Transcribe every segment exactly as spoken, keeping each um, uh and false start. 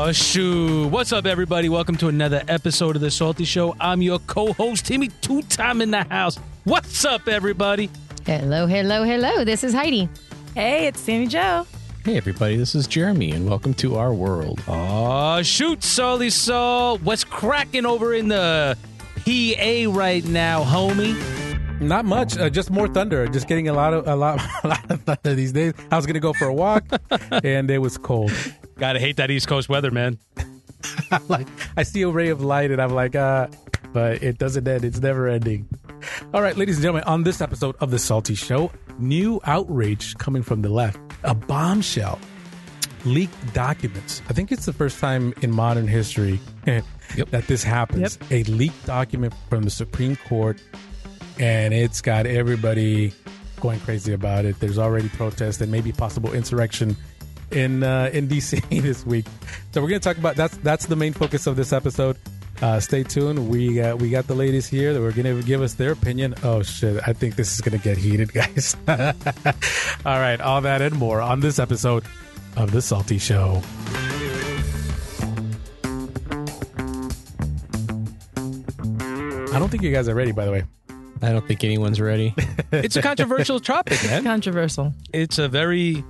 Oh, shoot. What's up, everybody? Welcome to another episode of The Salty Show. I'm your co-host, Timmy, two-time in the house. What's up, everybody? Hello, hello, hello. This is Heidi. Hey, it's Sammy Joe. Hey, everybody. This is Jeremy, and welcome to our world. Oh, shoot, Salty Soul. What's cracking over in the P A right now, homie? Not much, uh, just more thunder. Just getting a lot of a lot, a lot of thunder these days. I was gonna go for a walk, and it was cold. Gotta hate that East Coast weather, man. Like I see a ray of light, and I'm like, uh, but it doesn't end. It's never ending. All right, ladies and gentlemen, on this episode of The Salty Show, new outrage coming from the left. A bombshell. Leaked documents. I think it's the first time in modern history yep. that this happens. Yep. A leaked document from the Supreme Court. And it's got everybody going crazy about it. There's already protests and maybe possible insurrection in uh, in D C this week. So we're going to talk about that's that's the main focus of this episode. Uh, stay tuned. We uh, we got the ladies here that we're going to give us their opinion. Oh shit! I think this is going to get heated, guys. All right, all that and more on this episode of The Salty Show. I don't think you guys are ready, by the way. I don't think anyone's ready. It's a controversial topic, man. Controversial. It's a very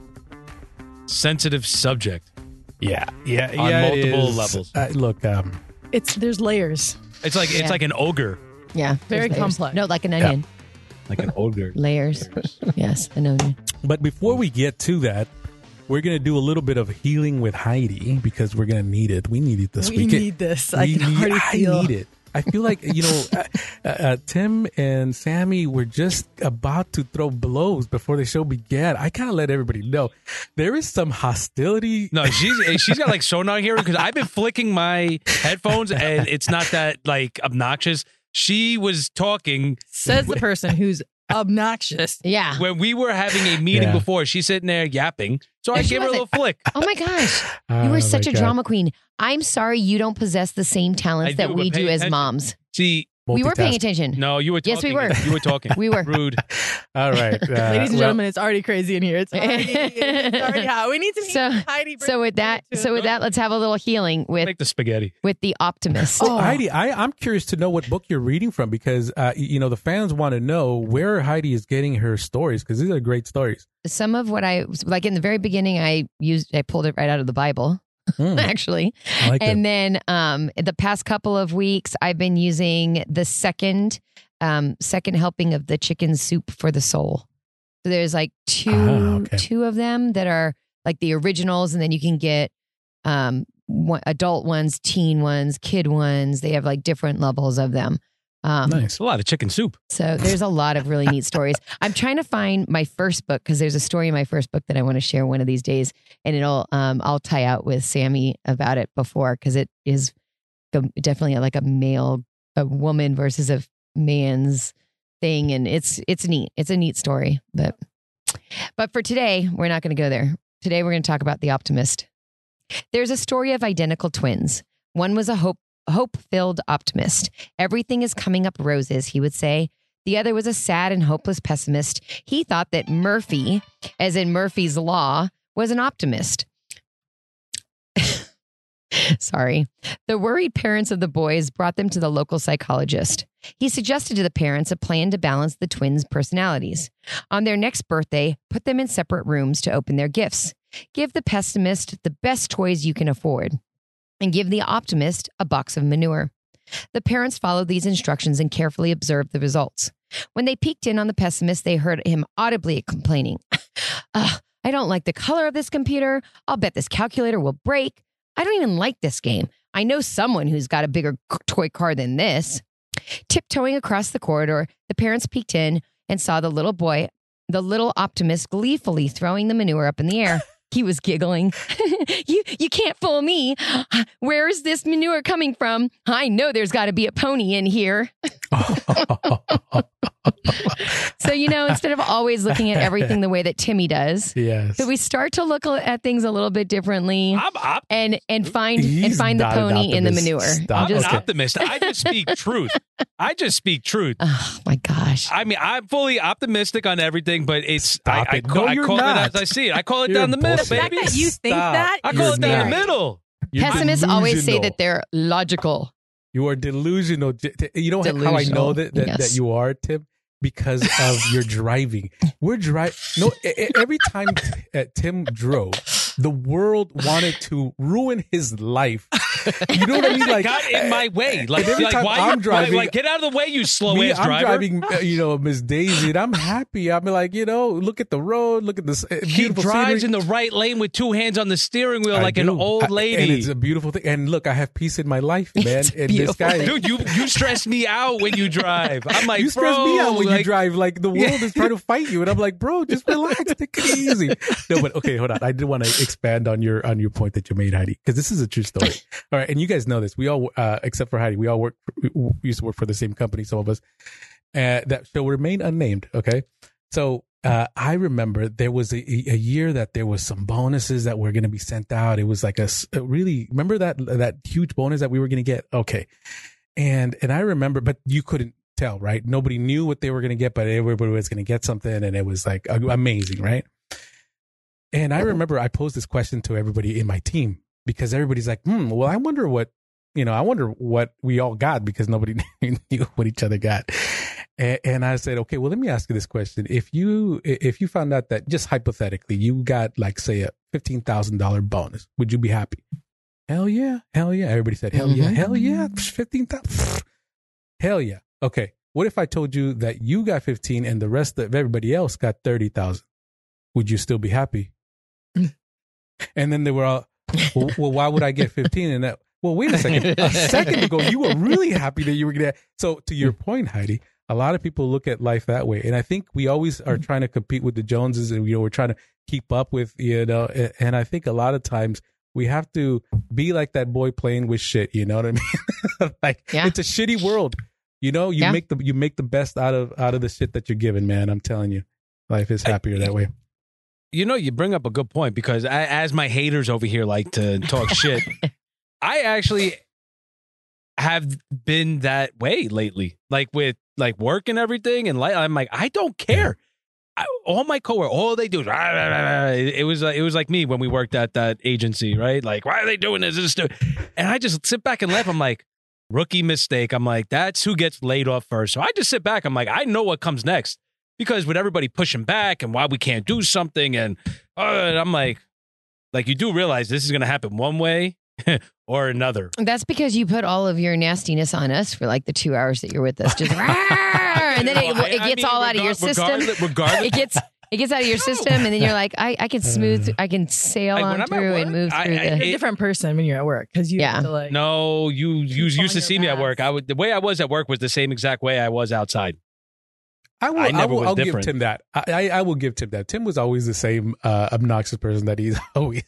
sensitive subject. Yeah, yeah, on yeah, multiple levels. Uh, look, um, It's there's layers. It's like Yeah. it's like an ogre, Yeah. Very there's layers. complex. No, like an onion. like an ogre. Layers. Yes, an onion. but before we get to that, we're going to do a little bit of healing with Heidi because we're going to need it. We need it this we week. need this. I We can need- already feel. I need it. I feel like, you know, uh, uh, Tim and Sammy were just about to throw blows before the show began. I kind of let everybody know there is some hostility. No, she's she's got like sonar here because I've been flicking my headphones and it's not that like obnoxious. She was talking Says the person who's obnoxious. Yeah. when we were having a meeting Yeah. before. She's sitting there yapping, so No, I she gave her a little wasn't. flick. Oh my gosh. Oh, You my are such a God. drama queen. I'm sorry you don't possess the same talents I that do, we but pay do as attention. moms. See, We were paying Multitask. attention. no, you were talking. Yes, we were. You were talking. We were. Rude. All right. Uh, Ladies and well, gentlemen, it's already crazy in here. It's already, it's already hot. We need to meet So- Heidi. bring So with that, Heidi to- so with that, let's have a little healing with Make the spaghetti. with the optimist. Oh, Heidi, I, I'm curious to know what book you're reading from because, uh, you know, the fans want to know where Heidi is getting her stories because these are great stories. Some of what I like in the very beginning, I used, I pulled it right out of the Bible, Mm, actually. I like And that. then um, the past couple of weeks, I've been using the second um, second helping of the chicken soup for the soul. So there's like two Ah, okay. two of them that are like the originals, and then you can get um, one, adult ones, teen ones, kid ones. They have like different levels of them. Um, Nice. It's a lot of chicken soup. So there's a lot of really neat stories. I'm trying to find my first book because there's a story in my first book that I want to share one of these days, and it'll um, I'll tie out with Sammy about it before because it is definitely like a male, a woman versus a man's thing, and it's it's neat. It's a neat story, but but for today we're not going to go there. Today we're going to talk about the optimist. There's a story of identical twins. One was a hope. hope-filled optimist. Everything is coming up roses, he would say. The other was a sad and hopeless pessimist. He thought that Murphy, as in Murphy's Law, was an optimist. Sorry. The worried parents of the boys brought them to the local psychologist. He suggested to the parents a plan to balance the twins' personalities. On their next birthday, put them in separate rooms to open their gifts. Give the pessimist the best toys you can afford, and give the optimist a box of manure. The parents followed these instructions and carefully observed the results. When they peeked in on the pessimist, they heard him audibly complaining. Ugh, I don't like the color of this computer. I'll bet this calculator will break. I don't even like this game. I know someone who's got a bigger toy car than this. Tiptoeing across the corridor, the parents peeked in and saw the little boy, the little optimist, gleefully throwing the manure up in the air. He was giggling. you you can't fool me. Where is this manure coming from? I know there's got to be a pony in here. So, you know, instead of always looking at everything the way that Timmy does, Yes. so we start to look at things a little bit differently I'm op- and and find and He's find the not an pony in the optimist. manure. Stop. I'm Just- an optimist. I just speak truth. I just speak truth. oh my gosh. I mean, I'm fully optimistic on everything, but it's Stop I, I, it. call, No, I you're call not. it as I see it. I call it You're down the middle, bullshit. The fact baby. that you think Stop. that, I you're call it down the scary. middle. You're Pessimists always say delusional. that they're logical. You are delusional. You know how I Delusional, know that that, yes. that you are, Tim? Because of your driving. We're driving. No, e- e- every time t- uh, Tim drove, the world wanted to ruin his life. You know what I mean? Like, got in my way. Like, every like time why I'm you, driving- why, like, get out of the way, you slow me, ass I'm driver. driving, uh, you know, Miss Daisy, and I'm happy. I'm like, you know, look at the road, look at this uh, He beautiful drives scenery. in the right lane with two hands on the steering wheel I like an do. old I- lady. and it's a beautiful thing. And look, I have peace in my life, man. It's and this beautiful. guy, Dude, you you stress me out when you drive. I'm like, you stress bro, me out when like, you drive. Like the world is trying to fight you, and I'm like, bro, just relax, take it easy. No, but okay, hold on. I did want to expand on your on your point that you made, Heidi, because this is a true story. All right, and you guys know this. We all, uh, except for Heidi, we all work. We used to work for the same company. Some of us uh, that shall remain unnamed. Okay, so. Uh, I remember there was a, a year that there was some bonuses that were going to be sent out. It was like a, s- a really, remember that, that huge bonus that we were going to get? Okay. And, and I remember, but you couldn't tell, right? Nobody knew what they were going to get, but everybody was going to get something. And it was like amazing, right? And I remember I posed this question to everybody in my team because everybody's like, hmm, well, I wonder what, you know, I wonder what we all got because nobody knew what each other got. And, and I said, okay, well, let me ask you this question. If you, if you found out that just hypothetically you got like, say a fifteen thousand dollars bonus, would you be happy? Hell yeah. Hell yeah. Everybody said, hell yeah. Mhm. Hell yeah. fifteen thousand. Hell yeah. Okay. What if I told you that you got fifteen and the rest of everybody else got thirty thousand? Would you still be happy? And then they were all, well, well, why would I get fifteen? And that, well, wait a second. A second ago, you were really happy that you were going to. So to your point, Heidi, a lot of people look at life that way. And I think we always are trying to compete with the Joneses and, you know, we're trying to keep up with, you know, and, and I think a lot of times we have to be like that boy playing with shit. You know what I mean? Like Yeah. it's a shitty world. You know, you Yeah. make the, you make the best out of, out of the shit that you're given, man. I'm telling you, life is happier that way. You know, you bring up a good point because I, as my haters over here like to talk shit, I actually have been that way lately. Like with like work and everything, and like I'm like I don't care. I, all my coworkers, all they do is rah, rah, rah, rah. It, it was uh, it was like me when we worked at that agency, right? Like, why are they doing this? This is stupid. And I just sit back and laugh. I'm like, rookie mistake. I'm like, that's who gets laid off first. So I just sit back. I'm like, I know what comes next. Because with everybody pushing back and why we can't do something, and, uh, and I'm like, like you do realize this is going to happen one way or another. That's because you put all of your nastiness on us for like the two hours that you're with us. Just and then it, Well, I- it I gets mean, all out of your regard- system. Regardless, regardless It gets it gets out of your system, and then you're like, I, I can smooth, I can sail Like, when on I'm at through and work, move I- through I- the. You're a different person when you're at work because you Yeah. have to like. no, you you Keep used to on see your me at path. work. I would the way I was at work was the same exact way I was outside. I will. I I never will. was I'll give different. Tim that. I, I, I will give Tim that. Tim was always the same uh, obnoxious person that he's always.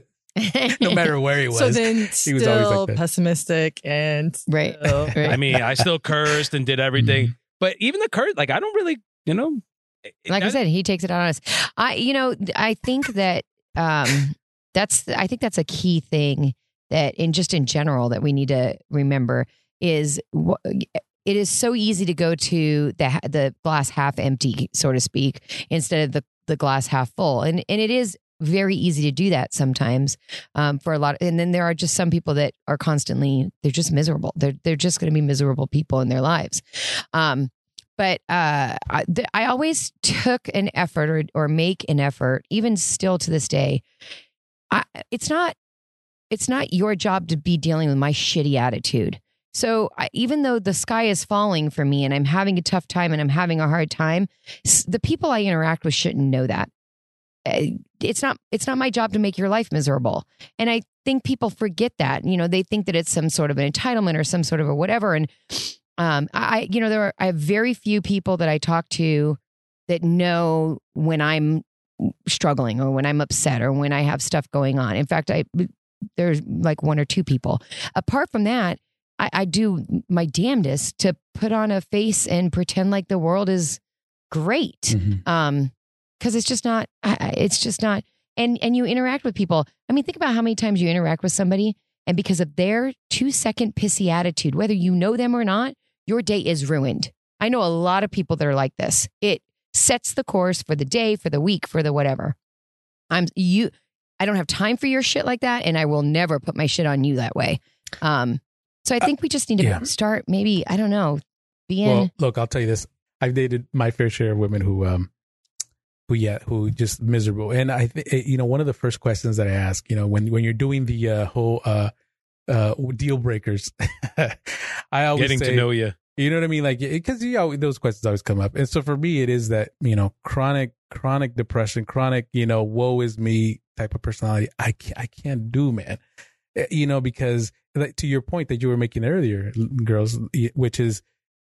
No matter where he was. So then, he was still always like that. pessimistic and Right. still- Right. I mean, I still cursed and did everything, but even the curse, like I don't really, you know. Like I that- said, he takes it out on us. I, you know, I think that um, that's, I think that's a key thing that, in just in general, that we need to remember is wh- it is so easy to go to the ha- the glass half empty, so to speak, instead of the the glass half full, and and it is very easy to do that sometimes um, for a lot. And then there are just some people that are constantly, they're just miserable. They're they're just going to be miserable people in their lives. Um, But uh, I, th- I always took an effort or, or make an effort, even still to this day. I, it's not it's not your job to be dealing with my shitty attitude. So I, even though the sky is falling for me and I'm having a tough time and I'm having a hard time, s- the people I interact with shouldn't know that. Uh, It's not it's not my job to make your life miserable. And I think people forget that. You know, they think that it's some sort of an entitlement or some sort of a whatever. And Um, I, you know, there are, I have very few people that I talk to that know when I'm struggling or when I'm upset or when I have stuff going on. In fact, I, there's like one or two people. Apart from that, I, I do my damnedest to put on a face and pretend like the world is great. Mhm. Um, cause it's just not, I, I- it's just not, and, and you interact with people. I mean, think about how many times you interact with somebody and because of their two second pissy attitude, whether you know them or not, your day is ruined. I know a lot of people that are like this. It sets the course for the day, for the week, for the whatever. I'm you. I don't have time for your shit like that, and I will never put my shit on you that way. Um, so I think we just need to yeah. start maybe, I don't know, being. Well, look, I'll tell you this. I've dated my fair share of women who, um, who, yeah, who just miserable. And I, th- you know, one of the first questions that I ask, you know, when, when you're doing the uh, whole uh, uh, deal breakers, I always Getting say, to know you. You know what I mean? Like, because you know, those questions always come up. And so for me, it is that, you know, chronic, chronic depression, chronic, you know, woe is me type of personality. I can't, I can't do, man. You know, because like, to your point that you were making earlier, girls, which is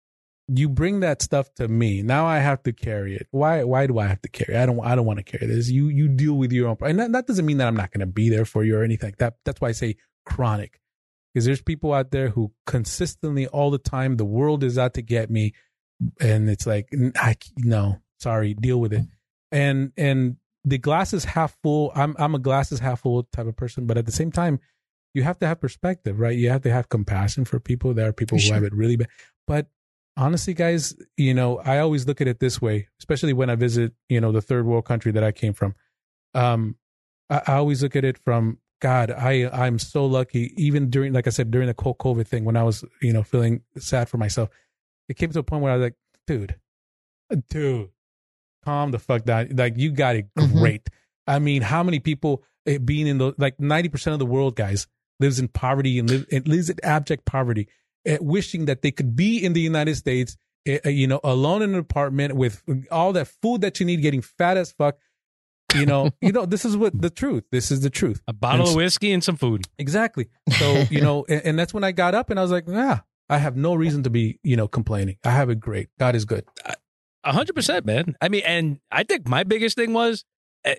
you bring that stuff to me. Now I have to carry it. Why, why do I have to carry it? I don't, I don't want to carry this. You, you deal with your own. And that, that doesn't mean that I'm not going to be there for you or anything like that. That's why I say chronic. Because there's people out there who consistently all the time, the world is out to get me. And it's like, I, no, sorry, deal with it. And, and the glass is half full. I'm, I'm a glass is half full type of person. But at the same time, you have to have perspective, right? You have to have compassion for people. There are people For who sure. have it really bad. But honestly, guys, you know, I always look at it this way, especially when I visit, you know, the third world country that I came from. Um, I, I always look at it from, God, I, I'm so lucky. Even during, like I said, during the whole COVID thing, when I was, you know, feeling sad for myself, it came to a point where I was like, dude, dude, calm the fuck down. Like, you got it great. Mm-hmm. I mean, how many people eh, being in the, like ninety percent of the world, guys, lives in poverty and live, it lives in abject poverty, eh, wishing that they could be in the United States, eh, you know, alone in an apartment with all that food that you need, getting fat as fuck. You know, you know, this is what the truth. This is the truth. A bottle and, of whiskey and some food. Exactly. So, you know, and, and that's when I got up and I was like, yeah, I have no reason to be, you know, complaining. I have it great. God is good. A hundred percent, man. I mean, and I think my biggest thing was uh,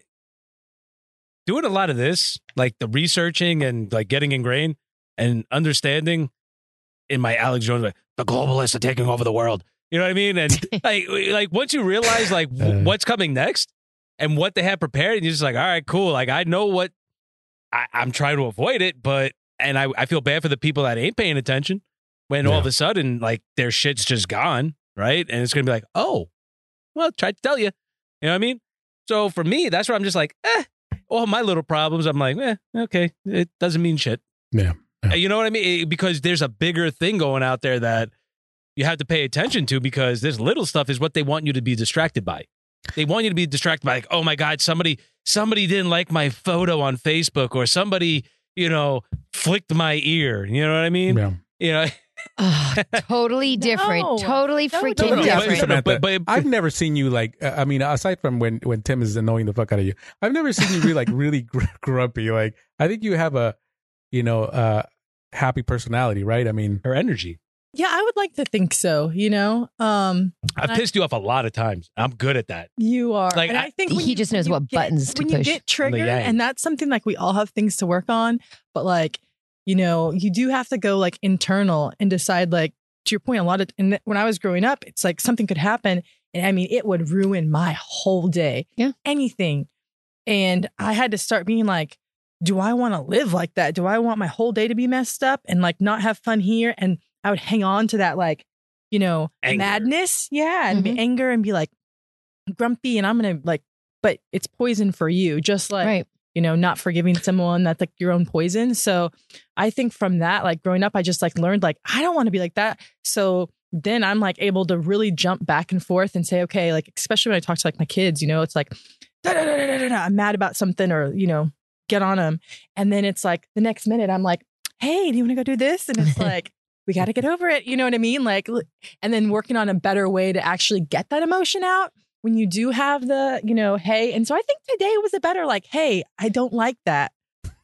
doing a lot of this, like the researching and like getting ingrained and understanding in my Alex Jones, like the globalists are taking over the world. You know what I mean? And like, like once you realize like w- what's coming next, and what they have prepared, and you're just like, all right, cool. Like, I know what I, I'm trying to avoid it, but, and I, I feel bad for the people that ain't paying attention when Yeah. all of a sudden, like, their shit's just gone, right? And it's going to be like, oh, well, tried to tell you. You know what I mean? So for me, that's where I'm just like, eh, all my little problems, I'm like, eh, okay, it doesn't mean shit. Yeah. yeah. You know what I mean? Because there's a bigger thing going out there that you have to pay attention to, because this little stuff is what they want you to be distracted by. They want you to be distracted by like, oh my God, somebody, somebody didn't like my photo on Facebook, or somebody, you know, flicked my ear. You know what I mean? Yeah. You know, Oh, totally different. No. totally No, freaking don't Let me ask you, different. Samantha, But- but- I've never seen you like, uh, I mean, aside from when, when Tim is annoying the fuck out of you, I've never seen you be like really gr- grumpy. Like, I think you have a, you know, uh, happy personality, right? I mean, her energy. Yeah, I would like to think so, you know? Um, I've I- pissed you off a lot of times. I'm good at that. you are. Like, and I- I think when He you- just when knows you what get- buttons to when push. you get triggered, yang. and that's something like we all have things to work on, but like, you know, you do have to go like internal and decide, like, to your point, a lot of, and when I was growing up, it's like something could happen. And I mean, it would ruin my whole day. Yeah. Anything. And I had to start being like, do I want to live like that? Do I want my whole day to be messed up and like not have fun here? And I would hang on to that, like, you know, Anger. madness. Yeah. And Mhm. be anger and be like grumpy. And I'm going to like, but it's poison for you. Just like, Right. you know, not forgiving someone that's like your own poison. So I think from that, like growing up, I just like learned like, I don't want to be like that. So then I'm like able to really jump back and forth and say, okay, like, especially when I talk to like my kids, you know, it's like, da, da, da, da, da, da, I'm mad about something, or, you know, get on them. And then it's like the next minute I'm like, hey, do you want to go do this? And it's like, we got to get over it. You know what I mean? Like, and then working on a better way to actually get that emotion out when you do have the, you know, hey. And so I think today was a better, like, hey, I don't like that.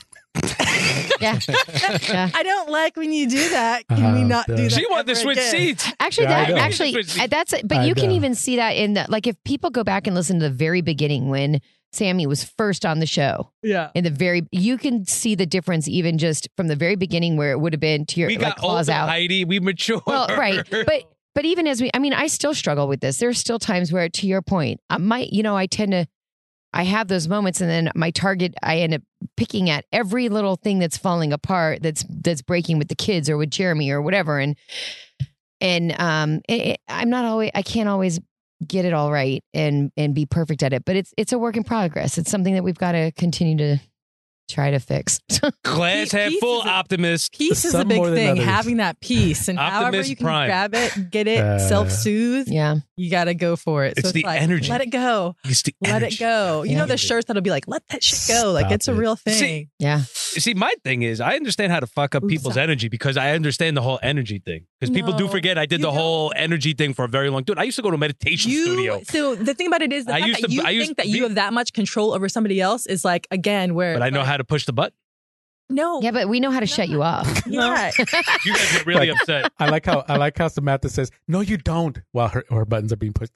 Yeah. Yeah. I don't like when you do that. Can we Oh, not do God. that? She wanted to ever switch again? seats. Actually, Yeah, I that know. actually uh, that's but I you can know. even see that in the, like, if people go back and listen to the very beginning when Sammy was first on the show, Yeah. in the very, you can see the difference even just from the very beginning where it would have been to your We like got claws older, out. Heidi. We matured. Well, right, but but even as we, I mean, I still struggle with this. There's still times where, to your point, I might, you know, I tend to, I have those moments, and then my target, I end up picking at every little thing that's falling apart, that's that's breaking with the kids or with Jeremy or whatever, and and um, it, it- I'm not always, I can't always get it all right and and be perfect at it, but it's it's a work in progress. It's something that we've got to continue to try to fix. Glass half Peace full is a- optimist. Peace is a Some big more than thing. others. Having that peace and however Optimus you can Prime. grab it, get it, Uh, self-soothe, Yeah. you got to go for it. It's so the it's like, energy. let it go. It's the Let energy. it go. You Yeah. know the shirts that'll be like, let that shit go. Like Stop it's a it. real thing. See, Yeah. See, my thing is, I understand how to fuck up Ooh, people's sorry. energy because I understand the whole energy thing. Because people do No, forget I did you the don't. whole energy thing for a very long. Dude, I used to go to a meditation you, studio, So the thing about it is the I fact used that to- you I used think that to you be- have that much control over somebody else is like, again, where but I know like, how to push the button. No. Yeah, but we know how to shut you off. Yeah. You guys get really Like- upset. I like how I like how Samantha says, "No, you don't," while her, her buttons are being pushed.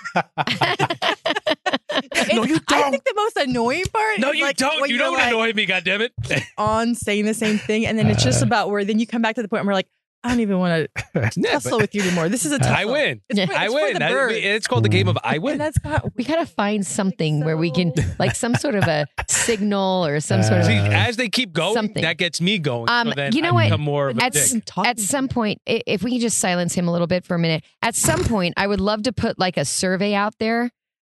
No, you I don't. think the most annoying part No, is you like don't. when You you're, don't like, annoy me, goddammit. on saying the same thing. And then it's just Uh. about where then you come back to the point where we're like, I don't even want to Yeah, tussle but with you anymore. This is a tussle. I win. It's for, I it's win. For the That- birds. it's called the game of I win. And that's got We gotta find something where we can, so- like, some sort of a signal or some sort of. See, Uh, as they keep going, something. that gets me going. Um, so then you know I what? become more of a At, dick. at some point, i- if we can just silence him a little bit for a minute, at some point, I would love to put like a survey out there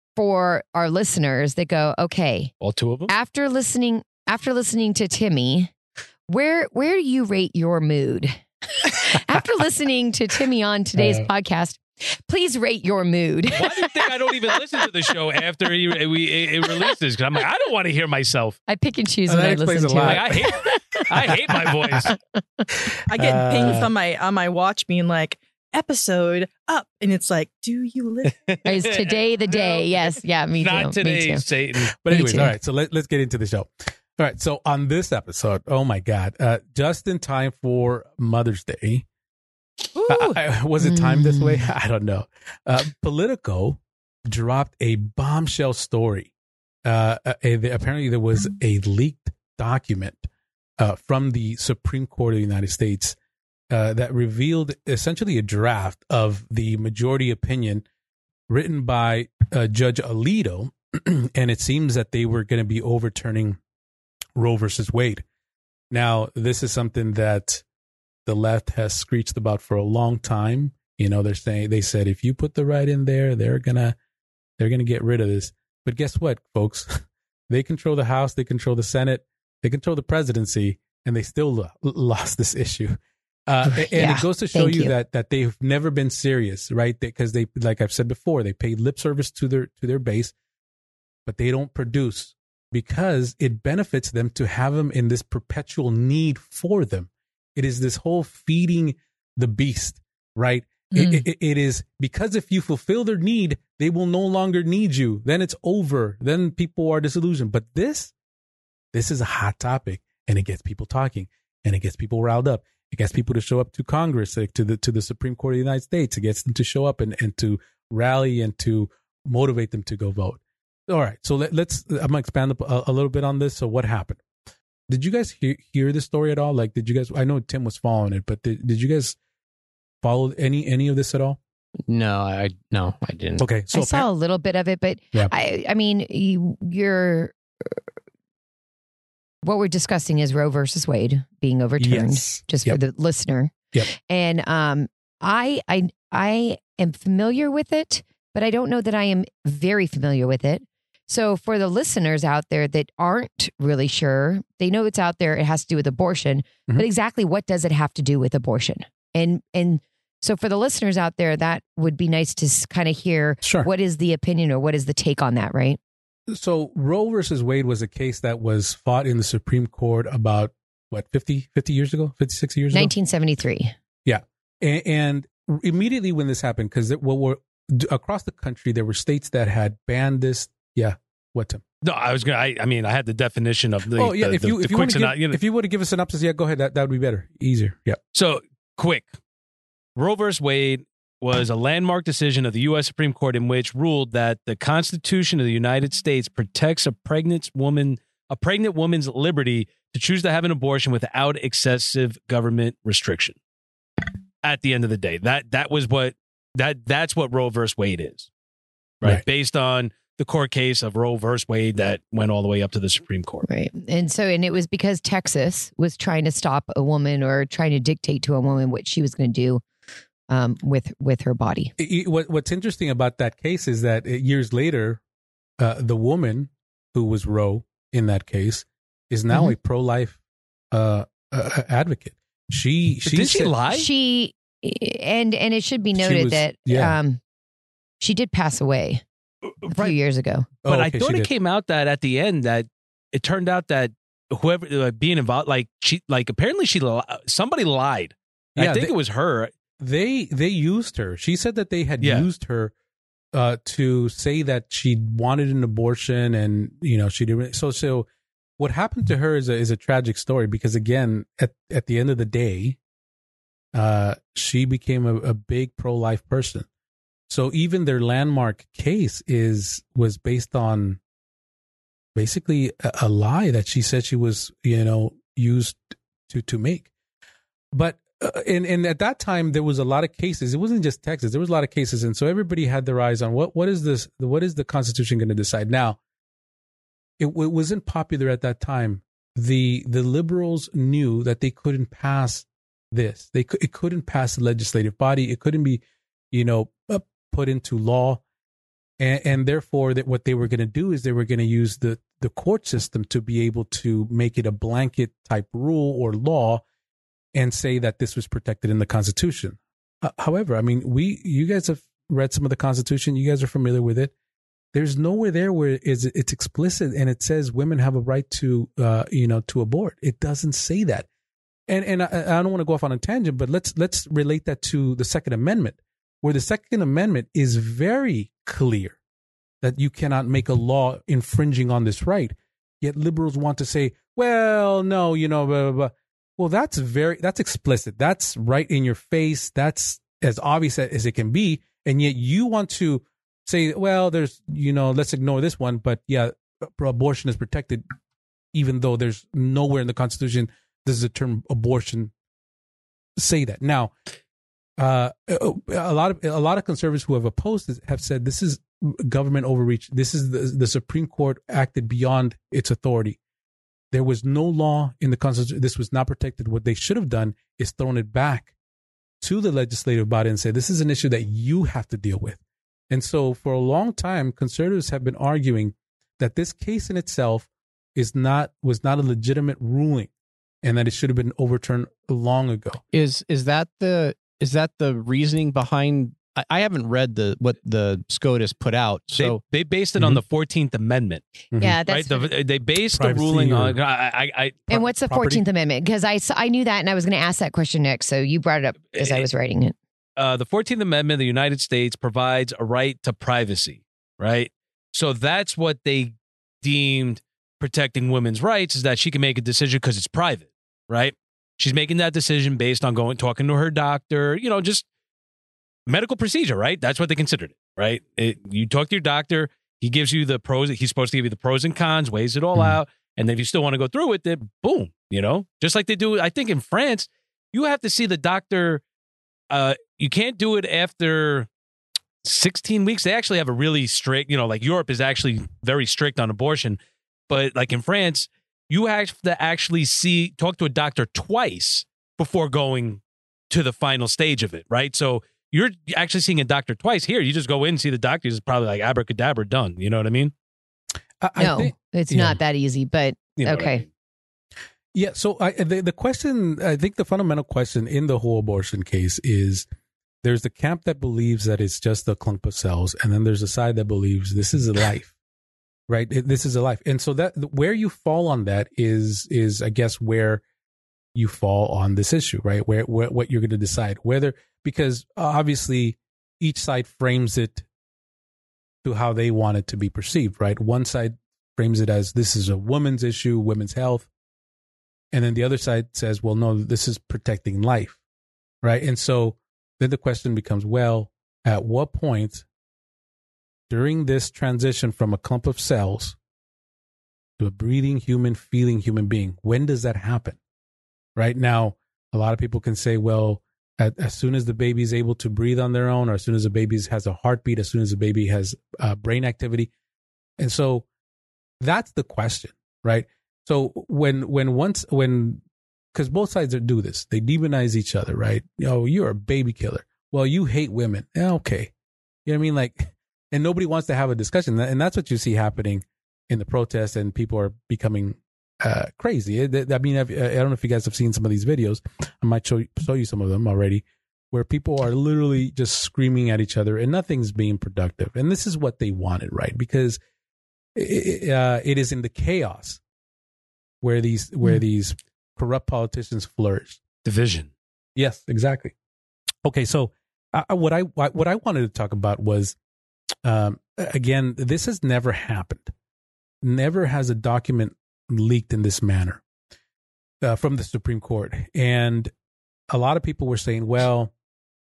for our listeners that go, okay, All two of them. after listening, after listening to Timmy, where where do you rate your mood? After listening to Timmy on today's Uh, podcast, please rate your mood. Why do you think I don't even listen to the show after he, we it, it releases? Because I'm like, I don't want to hear myself. I pick and choose Oh, when that I explains listen a to lot. it. Like I hate, I hate my voice. I get Uh, pings on my on my watch being like, episode up. And it's like, do you listen? Is today the day? Yes. Yeah, me too. Not Me today, too. Satan. But Me anyways, too. all right. So let, let's get into the show. All right. So on this episode, oh my God, uh, just in time for Mother's Day. Ooh. I- I- was it timed this way? Mm. I don't know. Uh, Politico dropped a bombshell story. Uh, uh, a- apparently, there was a leaked document uh, from the Supreme Court of the United States uh, that revealed essentially a draft of the majority opinion written by uh, Judge Alito, and it seems that they were going to be overturning Roe versus Wade. Now, this is something that the left has screeched about for a long time. You know, they're saying, they said, if you put the right in there, they're gonna, they're gonna get rid of this. But guess what, folks? They control the House, they control the Senate, they control the presidency, and they still lo- lost this issue. Uh, and Yeah, it goes to show thank you, you. that that they've never been serious, right? Because they, like I've said before, they pay lip service to their to their base, but they don't produce because it benefits them to have them in this perpetual need for them. It is this whole feeding the beast, right? Mm. It, it, it is because if you fulfill their need, they will no longer need you. Then it's over. Then people are disillusioned. But this, this is a hot topic, and it gets people talking, and it gets people riled up. It gets people to show up to Congress, like to the to the Supreme Court of the United States. It gets them to show up and, and to rally and to motivate them to go vote. All right, so let, let's. I'm gonna expand a, a little bit on this. So what happened? Did you guys hear, hear the story at all? Like, did you guys? I know Tim was following it, but did, did you guys follow any any of this at all? No, I no, I didn't. Okay, so I saw a little bit of it, but Yeah. I, I mean, you, you're. What we're discussing is Roe versus Wade being overturned. Yes. Just Yep. for the listener. Yep. And um, I, I, I am familiar with it, but I don't know that I am very familiar with it. So for the listeners out there that aren't really sure, they know it's out there. It has to do with abortion, Mhm. but exactly what does it have to do with abortion? And and so for the listeners out there, that would be nice to kind of hear Sure. what is the opinion or what is the take on that, right? So Roe versus Wade was a case that was fought in the Supreme Court about what fifty, fifty years ago, fifty-six years ago. nineteen seventy-three. And, and immediately when this happened, because what were across the country, there were states that had banned this. Yeah, what Tim? No, I was gonna. I, I mean, I had the definition of the. oh yeah, the, if the- you the if you quick want to give, syno- you know, if you would to give a synopsis, yeah, go ahead. That that would be better, easier. Yeah. So quick. Roe versus Wade was a landmark decision of the U S Supreme Court in which ruled that the Constitution of the United States protects a pregnant woman, a pregnant woman's liberty to choose to have an abortion without excessive government restriction. At the end of the day, that that was what that that's what Roe versus Wade is, right? Right. Based on the court case of Roe versus Wade that went all the way up to the Supreme Court. Right. And so, and it was because Texas was trying to stop a woman or trying to dictate to a woman what she was going to do um, with with her body. It- it- what, what's interesting about that case is that uh, years later, uh, the woman who was Roe in that case is now Mhm. a pro-life uh, uh, advocate. She she Did she said- lie? She and and it should be She noted was- that yeah. um she did pass away a Right. few years ago. But Oh, I okay, thought she it did. came out that at the end that it turned out that whoever uh, being involved, like she, like apparently she li- somebody lied. Yeah, I think they- it was her. they they used her. She said that they had Yeah. used her uh, to say that she wanted an abortion, and you know she didn't. So so what happened to her is a is a tragic story because again, at at the end of the day, uh, she became a, a big pro life person. So even their landmark case is was based on basically a, a lie that she said she was you know used to to make, but. Uh, and and at that time there was a lot of cases. It wasn't just Texas. There was a lot of cases, and so everybody had their eyes on what what is this? What is the Constitution going to decide? Now, it, it wasn't popular at that time. the The liberals knew that they couldn't pass this. They could it couldn't pass the legislative body. It couldn't be, you know, uh, put into law, and, and therefore that what they were going to do is they were going to use the the court system to be able to make it a blanket type rule or law. And say that this was protected in the Constitution. Uh, however, I mean, we, you guys have read some of the Constitution. You guys are familiar with it. There's nowhere there where it's, it's explicit and it says women have a right to, uh, you know, to abort. It doesn't say that. And and I, I don't want to go off on a tangent, but let's let's relate that to the Second Amendment, where the Second Amendment is very clear that you cannot make a law infringing on this right. Yet liberals want to say, well, no, you know, blah, blah, blah. Well, that's very, that's explicit. That's right in your face. That's as obvious as it can be. And yet you want to say, well, there's, you know, let's ignore this one. But yeah, abortion is protected, even though there's nowhere in the Constitution does the term abortion say that. Now, uh, a lot of, a lot of conservatives who have opposed this have said this is government overreach. This is the, the Supreme Court acted beyond its authority. There was no law in the Constitution. This was not protected. What they should have done is thrown it back to the legislative body and say, this is an issue that you have to deal with. And so for a long time, conservatives have been arguing that this case in itself is not, was not a legitimate ruling and that it should have been overturned long ago. Is is that the is that the reasoning behind? I, I haven't read the what the SCOTUS put out. So they, they based it on Mhm. the fourteenth Amendment, Mhm. Yeah, right? that's The, they based Privacy the ruling or- on. I, I, I, and what's the property? fourteenth Amendment? Because I saw- I knew that and I was going to ask that question next. So you brought it up as I was writing it. uh, the fourteenth Amendment of the United States provides a right to privacy, right? So that's what they deemed protecting women's rights, is that she can make a decision because it's private, right? She's making that decision based on going, talking to her doctor, you know, just medical procedure, right? That's what they considered it, right? It, you talk to your doctor, he gives you the pros, he's supposed to give you the pros and cons, weighs it all Mhm. out. And then if you still want to go through with it, boom, you know, just like they do, I think in France, you have to see the doctor. Uh, you can't do it after sixteen weeks. They actually have a really strict, you know, like Europe is actually very strict on abortion. But like in France, you have to actually see, talk to a doctor twice before going to the final stage of it, right? So you're actually seeing a doctor twice. Here, you just go in, see the doctor. It's probably like abracadabra, done. You know what I mean? I, I No, think, it's yeah. not that easy, but You know what I okay. mean? yeah. So I, the, the question, I think the fundamental question in the whole abortion case is there's the camp that believes that it's just a clump of cells. And then there's a side that believes this is a life, right? It- This is a life. And so that where you fall on that is, is I guess where you fall on this issue, right? Where, where what you're going to decide whether, because obviously each side frames it to how they want it to be perceived, right? One side frames it as this is a woman's issue, women's health. And then the other side says, well, no, this is protecting life, right? And so then the question becomes, well, at what point during this transition from a clump of cells to a breathing human, feeling human being, when does that happen? Right now, a lot of people can say, well, at, as soon as the baby is able to breathe on their own, or as soon as the baby has a heartbeat, as soon as the baby has uh, brain activity. And so that's the question, right? So when, when once, when, because both sides are, do this, they demonize each other, right? Oh, you're a baby killer. Well, you hate women. Eh, okay. You know what I mean? Like, and nobody wants to have a discussion. And that's what you see happening in the protests, and people are becoming uh, crazy. I mean, I've, I don't know if you guys have seen some of these videos. I might show you, show you some of them already, where people are literally just screaming at each other and nothing's being productive. And this is what they wanted, right? Because it, uh, it is in the chaos where these where mm. these corrupt politicians flourish. Division. Yes, exactly. Okay, so uh, what I what I wanted to talk about was, um, again, this has never happened. Never has a document leaked in this manner uh, from the Supreme Court. And a lot of people were saying, well,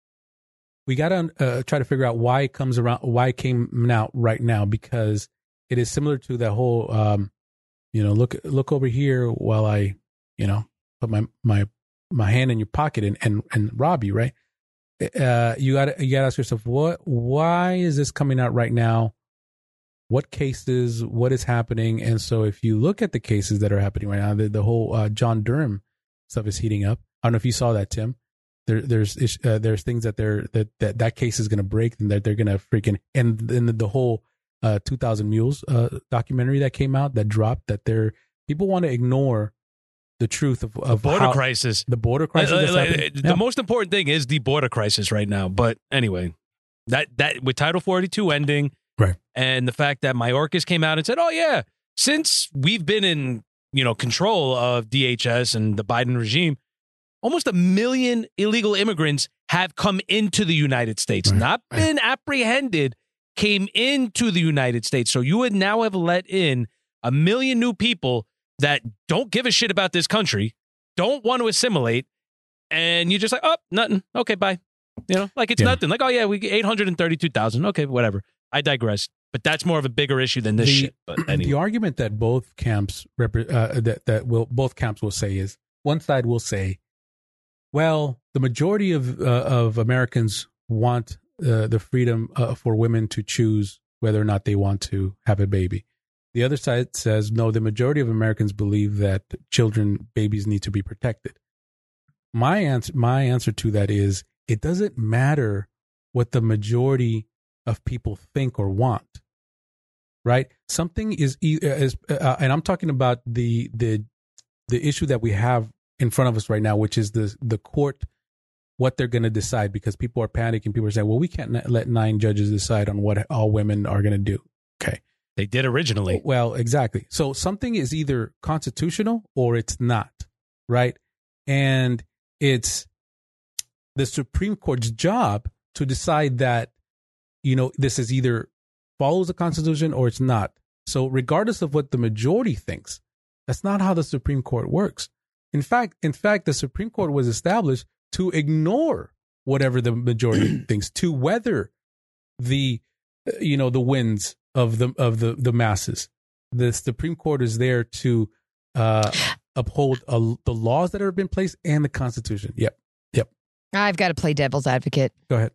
we got to uh, try to figure out why it comes around, why it came out right now, because it is similar to that whole, um, you know, look look over here while I, you know, put my my my hand in your pocket and and, and rob you, right? Uh, you got you got to ask yourself, what? Why is this coming out right now? What cases? What is happening? And so, if you look at the cases that are happening right now, the, the whole uh, John Durham stuff is heating up. I don't know if you saw that, Tim. There, there's uh, there's things that they're that that, that case is going to break, and that they're going to freaking and then the, the whole uh, two thousand Mules uh, documentary that came out that dropped. That they're people want to ignore the truth of, of the border how, crisis. The border crisis. Uh, that's uh, happening. the Yeah. most important thing is the border crisis right now. But anyway, that that with Title forty-two ending, right, and the fact that Mayorkas came out and said, "Oh yeah, since we've been in you know control of D H S and the Biden regime, almost a million illegal immigrants have come into the United States, right, not right. been apprehended, came into the United States. So you would now have let in a million new people that don't give a shit about this country, don't want to assimilate, and you're just like, oh, nothing. Okay, bye. You know, like it's Yeah. nothing. Like, oh yeah, we eight hundred thirty-two thousand. Okay, whatever. I digress. But that's more of a bigger issue than this the, shit. But anyway. The argument that both camps repre- uh, that that will both camps will say is one side will say, well, the majority of uh, of Americans want uh, the freedom uh, for women to choose whether or not they want to have a baby. The other side says, no, the majority of Americans believe that children, babies need to be protected. My answer, my answer to that is, it doesn't matter what the majority of people think or want, right? Something is, is uh, and I'm talking about the the the issue that we have in front of us right now, which is the the court, what they're going to decide, because people are panicking. People are saying, well, we can't let nine judges decide on what all women are going to do. Okay. They did originally. Well, exactly. So something is either constitutional or it's not, right? And it's the Supreme Court's job to decide that, you know, this is either follows the Constitution or it's not. So regardless of what the majority thinks, that's not how the Supreme Court works. In fact, in fact, the Supreme Court was established to ignore whatever the majority thinks, to weather the, you know, the winds of the of the, the masses. The Supreme Court is there to uh, uphold uh, the laws that have been placed and the Constitution. Yep, yep. I've got to play devil's advocate. Go ahead.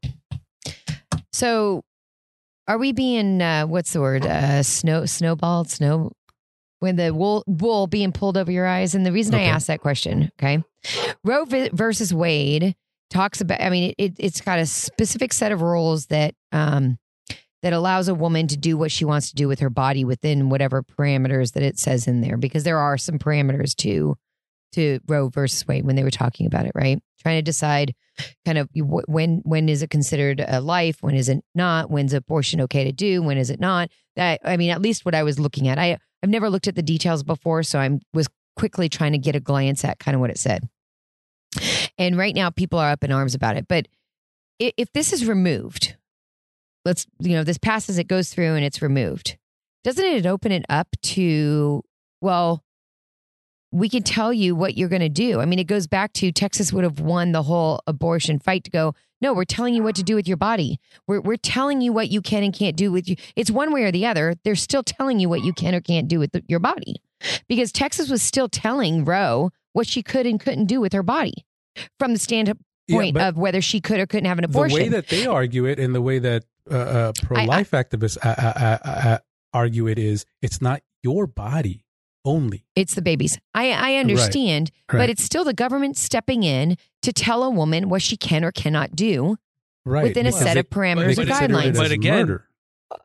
So, are we being uh, what's the word? Uh, snow snowballed snow when the wool wool being pulled over your eyes? And the reason Okay. I asked that question, okay, Roe v- versus Wade talks about. I mean, it, it's got a specific set of rules that um, that allows a woman to do what she wants to do with her body within whatever parameters that it says in there, because there are some parameters to to Roe versus Wade when they were talking about it, right? Trying to decide kind of wh- when when is it considered a life, when is it not, when's abortion okay to do, when is it not? That I mean, at least what I was looking at. I I've never looked at the details before, so I was quickly trying to get a glance at kind of what it said. And right now, people are up in arms about it. But if, if this is removed, let's you know this passes, it goes through, and it's removed. Doesn't it open it up to, well, we can tell you what you're going to do? I mean, it goes back to Texas would have won the whole abortion fight to go, no, we're telling you what to do with your body. We're we're telling you what you can and can't do with you. It's one way or the other. They're still telling you what you can or can't do with the, your body, because Texas was still telling Roe what she could and couldn't do with her body from the standpoint Yeah, but of whether she could or couldn't have an abortion. The way that they argue it and the way that uh, uh, pro-life activists uh, uh, uh, uh, argue it is, it's not your body only. It's the babies. I, I understand, Right. but it's still the government stepping in to tell a woman what she can or cannot do Right. within a Because set they- of parameters they or consider it guidelines. as But again- murder. Okay,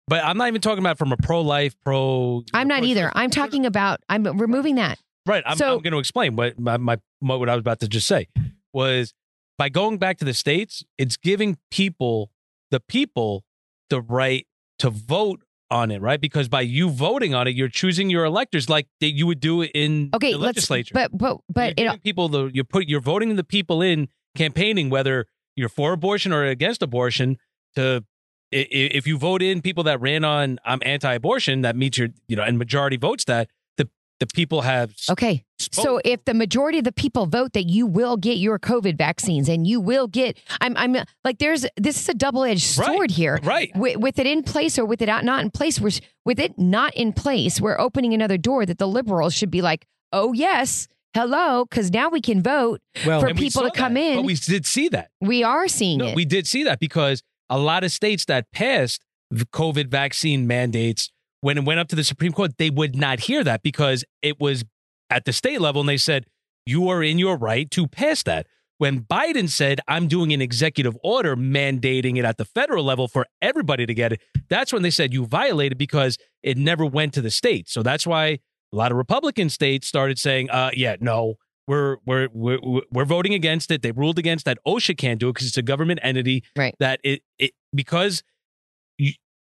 But I'm not even talking about from a pro-life, pro. I'm not either. I'm talking about, I'm removing that. Right. I'm, So- I'm going to explain what my, my what I was about to just say was by going back to the states, it's giving people, the people, the right to vote on it, right? Because by you voting on it, you're choosing your electors like that you would do in Okay, the let's, legislature. but, but, but, you're it, giving people the you put you're voting the people in campaigning whether you're for abortion or against abortion. To i- i- if you vote in people that ran on I'm anti-abortion, that meets your you know and majority votes that the the people have s- okay. So spoke. if the majority of the people vote that you will get your COVID vaccines and you will get, I'm, I'm like, there's, this is a double-edged sword Right, here. right. With, with it in place or with it not in place, we're, with it not in place, we're opening another door that the liberals should be like, oh yes, hello, because now we can vote Well, for And we people saw to come that, in. but we did see that. we are seeing No, it. we did see that because a lot of states that passed the COVID vaccine mandates, when it went up to the Supreme Court, they would not hear that because it was at the state level, and they said, you are in your right to pass that. When Biden said, I'm doing an executive order mandating it at the federal level for everybody to get it, that's when they said you violated because it never went to the states. So that's why a lot of Republican states started saying, uh, yeah, no, we're, we're, we're, we're voting against it. They ruled against that. OSHA can't do it because it's a government entity. Right. That it, it because you,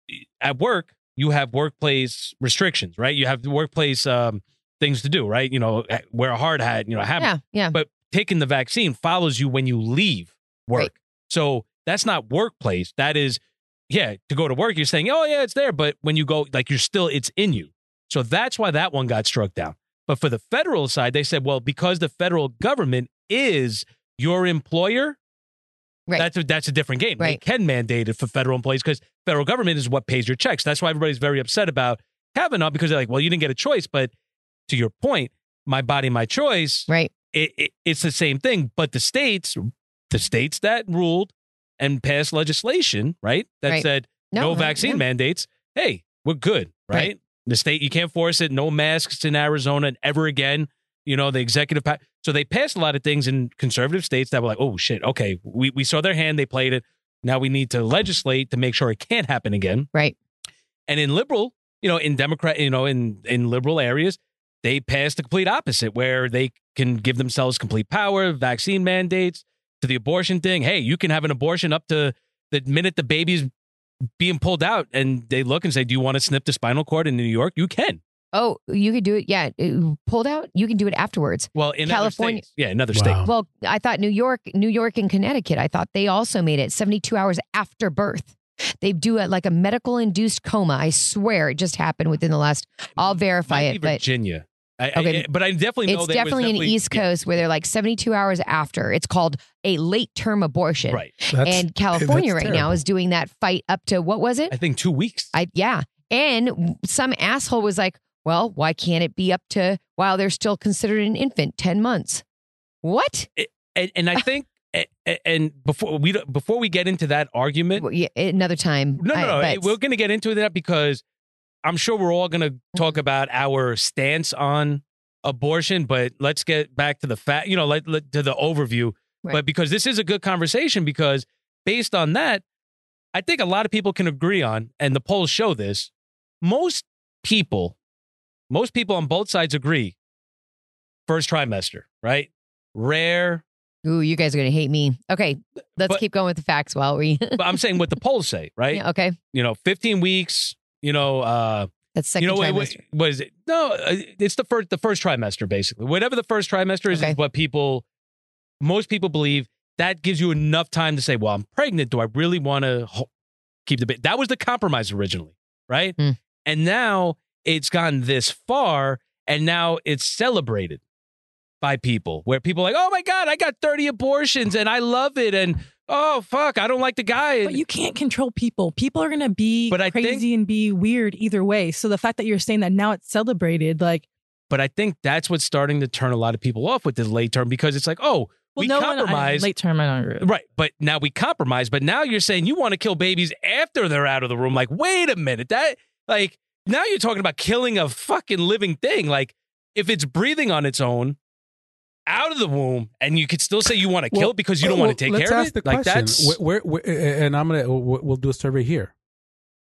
at work, you have workplace restrictions, right? You have the workplace um, things to do, right? You know, wear a hard hat, you know, have, yeah, yeah. but taking the vaccine follows you when you leave work. Right. So that's not workplace. That is, yeah, to go to work, you're saying, oh, yeah, it's there. But when you go, like, you're still, it's in you. So that's why that one got struck down. But for the federal side, they said, well, because the federal government is your employer, Right. that's a, that's a different game. Right. They can mandate it for federal employees because federal government is what pays your checks. That's why everybody's very upset about Kavanaugh because they're like, well, you didn't get a choice. But to your point, my body, my choice, Right. it, it, it's the same thing. But the states, the states that ruled and passed legislation, right, that Right. said no, No, vaccine yeah. mandates, hey, we're good, right? Right. The state, you can't force it. No masks in Arizona ever again. You know, the executive. Pa- so they passed a lot of things in conservative states that were like, oh, shit, okay, we, we saw their hand, they played it. Now we need to legislate to make sure it can't happen again. Right. And in liberal, you know, in Democrat, you know, in, in liberal areas, they passed the complete opposite where they can give themselves complete power, vaccine mandates to the abortion thing. Hey, you can have an abortion up to the minute the baby's being pulled out and they look and say, do you want to snip the spinal cord in New York? You can. Oh, you could do it. Yeah. It- pulled out. You can do it afterwards. Well, in California- other states. Yeah, another Wow. state. Well, I thought New York, New York and Connecticut, I thought they also made it seventy-two hours after birth. They do it like a medical induced coma. I swear it just happened within the last, I'll verify Might it, be but Virginia. I, Okay. I, but I definitely know it's that it was definitely an East yeah, Coast where they're like seventy-two hours after. It's called a late term abortion. right. That's, And California that's right now terrible. is doing that fight up to, what was it? I think two weeks. I yeah. And some asshole was like, well, why can't it be up to while they're still considered an infant, ten months? What? and, and I think, and, and before we before we get into that argument, Well, yeah, another time. no, no, I- no, but- we're going to get into that because I'm sure we're all going to talk about our stance on abortion. But let's get back to the fact, you know, let, let- to the overview. Right. But because this is a good conversation, because based on that, I think a lot of people can agree on, and the polls show this. Most people, most people on both sides agree. First trimester, right? Rare. Ooh, you guys are going to hate me. Okay, let's But- keep going with the facts while we. But I'm saying what the polls say, right? Yeah, okay, You know, fifteen weeks. You know, uh, that's second you know, what, what, trimester. what is it? No, uh, it's the first, the first trimester, basically. Whatever the first trimester is, Okay. is what people, most people believe. That gives you enough time to say, "Well, I'm pregnant. Do I really want to ho- keep the baby?" That was the compromise originally, right? Hmm. And now it's gone this far, and now it's celebrated by people, where people are like, "Oh my God, I got thirty abortions, and I love it," and oh fuck, I don't like the guy. But you can't control people. People are gonna be But I think- crazy and be weird either way. So the fact that you're saying that now it's celebrated, like, But I think that's what's starting to turn a lot of people off with this late term because it's like, oh, well, we no one- I- compromise. late term, I don't agree. with. Right. But now we compromise. But now you're saying you want to kill babies after they're out of the room. Like, wait a minute. That, like, now you're talking about killing a fucking living thing. Like, if it's breathing on its own out of the womb and you could still say you want to kill Well, it because you don't want to take let's care ask of it. The Like, question. that's. Where, where, where- and I'm gonna we'll we'll do a survey here.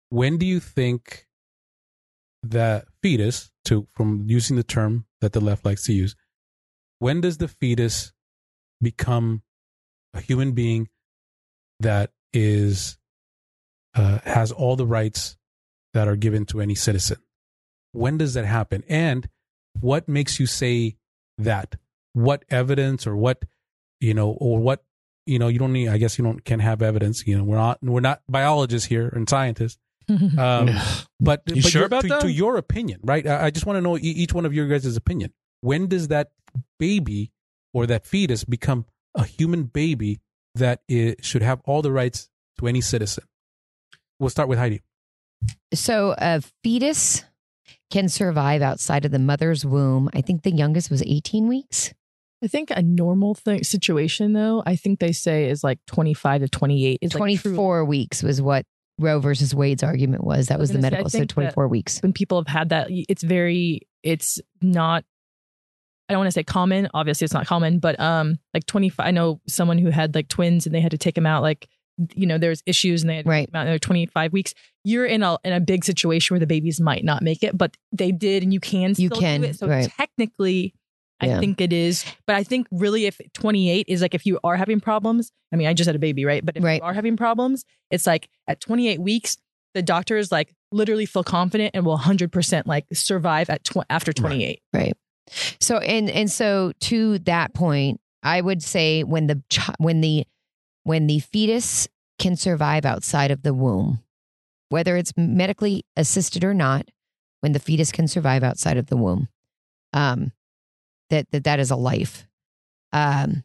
when do you think the fetus, to from using the term that the left likes to use, when does the fetus become a human being that is uh, has all the rights that are given to any citizen? When does that happen? And what makes you say that? What evidence or what, you know, or what, you know, you don't need, I guess you don't, can have evidence, you know, we're not, we're not biologists here and scientists. Um, but, You but sure your- about to, that? to your opinion, right? I, I just want to know e- each one of your guys' opinion. When does that baby or that fetus become a human baby that it should have all the rights to any citizen? We'll start with Heidi. So a fetus can survive outside of the mother's womb. I think the youngest was eighteen weeks. I think a normal thing situation though, I think they say is like twenty-five to twenty-eight. Is like twenty-four weeks was what Roe versus Wade's argument was. That I was was the gonna say, I medical. So think that- twenty-four weeks. when people have had that, it's very, it's not, I don't want to say common. Obviously it's not common, but um, like twenty-five, I know someone who had like twins and they had to take them out. Like, you know, there's issues and they had to Right. take them out in their twenty-five weeks. You're in a, in a big situation where the babies might not make it, but they did, and you can still You can, do it. So right. technically, I Yeah. think it is, but I think really if twenty-eight is like, if you are having problems, I mean, I just had a baby, right? But if Right. you are having problems, it's like at twenty-eight weeks, the doctors like literally feel confident and will one hundred percent like survive at tw- after twenty-eight. Right. So and and so to that point, I would say when the chi- when the when the fetus can survive outside of the womb, whether it's medically assisted or not, when the fetus can survive outside of the womb, um, that that that is a life. Um,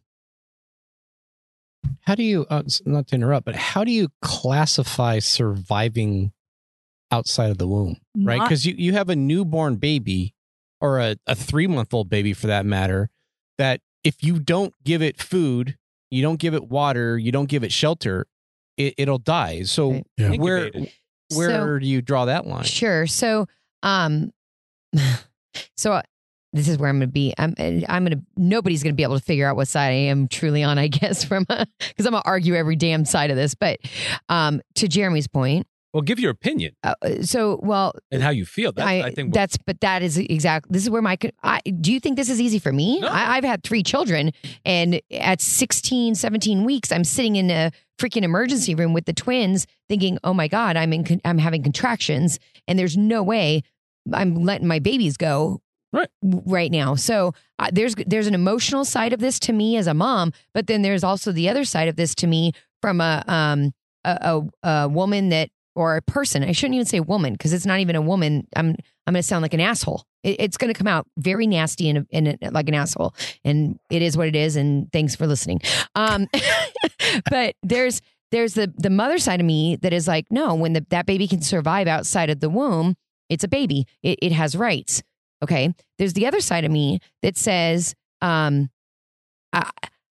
How do you, uh, not to interrupt, but how do you classify surviving outside of the womb? Right? Not- Because you, you have a newborn baby or a, a three month old baby for that matter, that if you don't give it food, you don't give it water, you don't give it shelter, it, it'll die. So Right. Yeah. where Incubated. where So- do you draw that line? Sure. So, um, so this is where I'm going to be. I'm, I'm going to, nobody's going to be able to figure out what side I am truly on, I guess, from, because I'm going to argue every damn side of this. But, um, to Jeremy's point, Well, give your opinion uh, so, well, and how you feel. That's, I, I, think that's, but that is exactly, this is where my, I, do you think this is easy for me? No. I, I've had three children, and at sixteen, seventeen weeks, I'm sitting in a freaking emergency room with the twins thinking, oh my God, I'm in, con- I'm having contractions, and there's no way I'm letting my babies go Right. w- right now. So uh, there's, there's an emotional side of this to me as a mom, but then there's also the other side of this to me from a, um, a, a, a woman that, or a person. I shouldn't even say woman because it's not even a woman. I'm I'm going to sound like an asshole. It, it's going to come out very nasty and, and like an asshole. And it is what it is. And thanks for listening. Um, but there's there's the the mother side of me that is like, no, when the, that baby can survive outside of the womb, it's a baby. It, it has rights. Okay. There's the other side of me that says, um, I,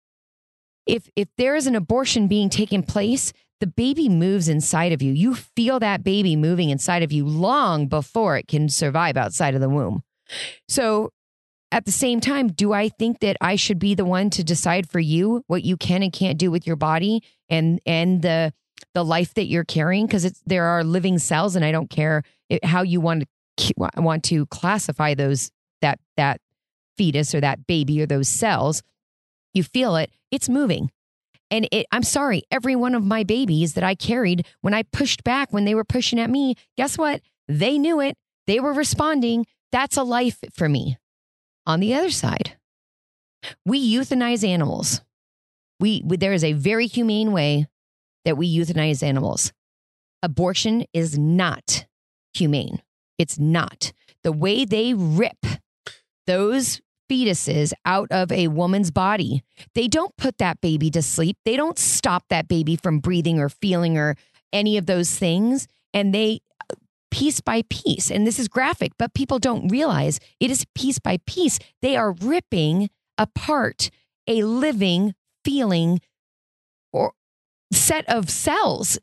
if if there is an abortion being taken place, the baby moves inside of you. You feel that baby moving inside of you long before it can survive outside of the womb. So at the same time, do I think that I should be the one to decide for you what you can and can't do with your body and and the the life that you're carrying? Because it's there are living cells, and I don't care it, how you want to want to classify those that that fetus or that baby or those cells. You feel it; it's moving. And it, I'm sorry, every one of my babies that I carried, when I pushed back, when they were pushing at me, guess what? They knew it. They were responding. That's a life for me. On the other side, we euthanize animals. We, we there is a very humane way that we euthanize animals. Abortion is not humane. It's not. The way they rip those fetuses out of a woman's body, they don't put that baby to sleep. They don't stop that baby from breathing or feeling or any of those things. And they, piece by piece, and this is graphic, but people don't realize it is piece by piece. They are ripping apart a living, feeling, or set of cells.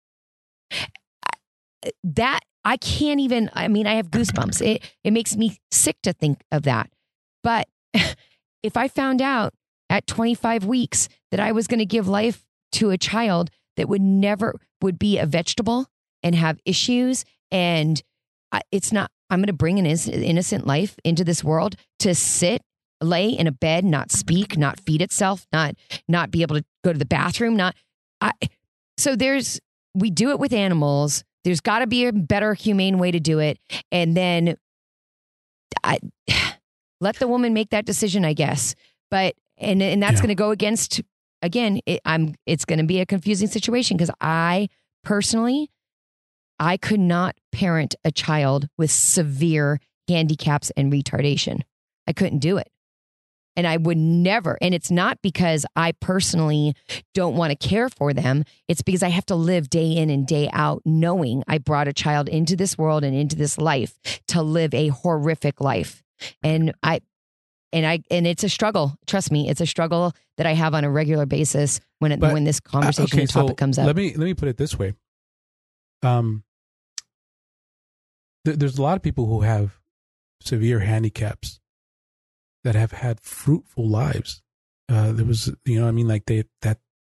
That I can't even, I mean, I have goosebumps. It, it makes me sick to think of that. But if I found out at twenty-five weeks that I was going to give life to a child that would never would be a vegetable and have issues. And I, it's not, I'm going to bring an innocent, innocent life into this world to sit, lay in a bed, not speak, not feed itself, not, not be able to go to the bathroom. Not, I, so there's, we do it with animals. There's got to be a better, humane way to do it. And then I let the woman make that decision, I guess. But, and, and that's Yeah. going to go against, again, it, I'm, it's going to be a confusing situation because I personally, I could not parent a child with severe handicaps and retardation. I couldn't do it. And I would never. And it's not because I personally don't want to care for them. It's because I have to live day in and day out knowing I brought a child into this world and into this life to live a horrific life. And I, and I, and it's a struggle. Trust me, it's a struggle that I have on a regular basis when it, But, when this conversation okay, and topic so comes up. Let me let me put it this way. Um, th- there's a lot of people who have severe handicaps that have had fruitful lives. Uh, there was, you know, what I mean, like they that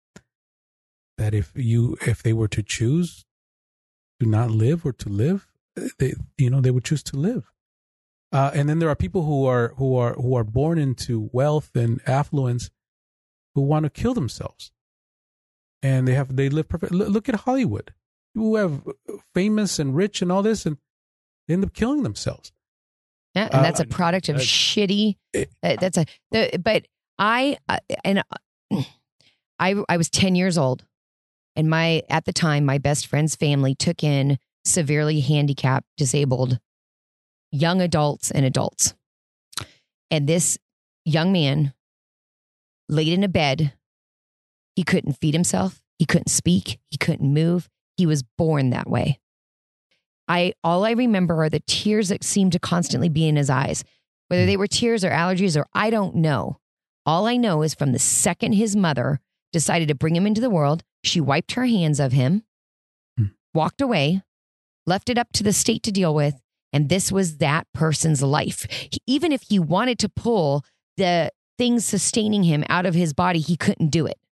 that if you if they were to choose to not live or to live, they you know they would choose to live. Uh, and then there are people who are who are who are born into wealth and affluence who want to kill themselves, and they have they live perfect. Look at Hollywood, who have famous and rich and all this, and they end up killing themselves. Yeah, and that's Uh, a product of that's- shitty. Uh, that's a. The, but I uh, and uh, I I was ten years old, and my at the time my best friend's family took in severely handicapped, disabled young adults and adults, and this young man laid in a bed. He couldn't feed himself. He couldn't speak. He couldn't move. He was born that way. I all I remember are the tears that seemed to constantly be in his eyes, whether they were tears or allergies or I don't know. All I know is from the second his mother decided to bring him into the world, she wiped her hands of him, Hmm. walked away, left it up to the state to deal with, and this was that person's life. He- even if he wanted to pull the things sustaining him out of his body, he couldn't do it.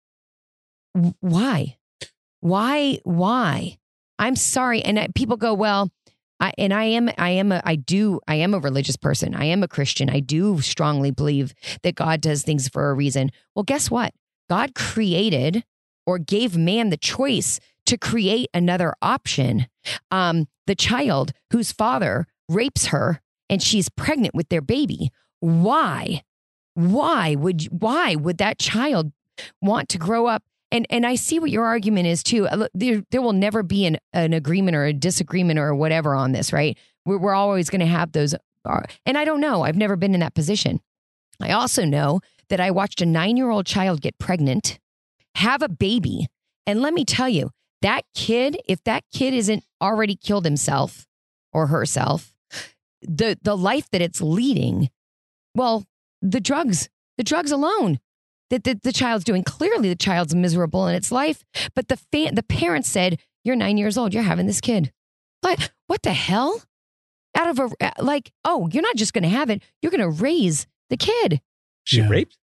W- Why? Why? Why? I'm sorry. And I- people go, well, I, and I am, I am a, I do, I am a religious person. I am a Christian. I do strongly believe that God does things for a reason. Well, guess what? God created or gave man the choice to create another option. Um, the child whose father rapes her and she's pregnant with their baby. Why? Why would, why would that child want to grow up? And and I see what your argument is too. Uh, look, There, there will never be an, an agreement or a disagreement or whatever on this, right? We're, we're always going to have those. Uh, and I don't know. I've never been in that position. I also know that I watched a nine-year-old child get pregnant, have a baby. And let me tell you, that kid, if that kid isn't already killed himself or herself, the the life that it's leading, well, the drugs, the drugs alone. That the, the child's doing. Clearly, the child's miserable in its life. But the fa- the parents said, "You're nine years old. You're having this kid." Like, what the hell? Out of a like, oh, you're not just going to have it. You're going to raise the kid. She Yeah. raped?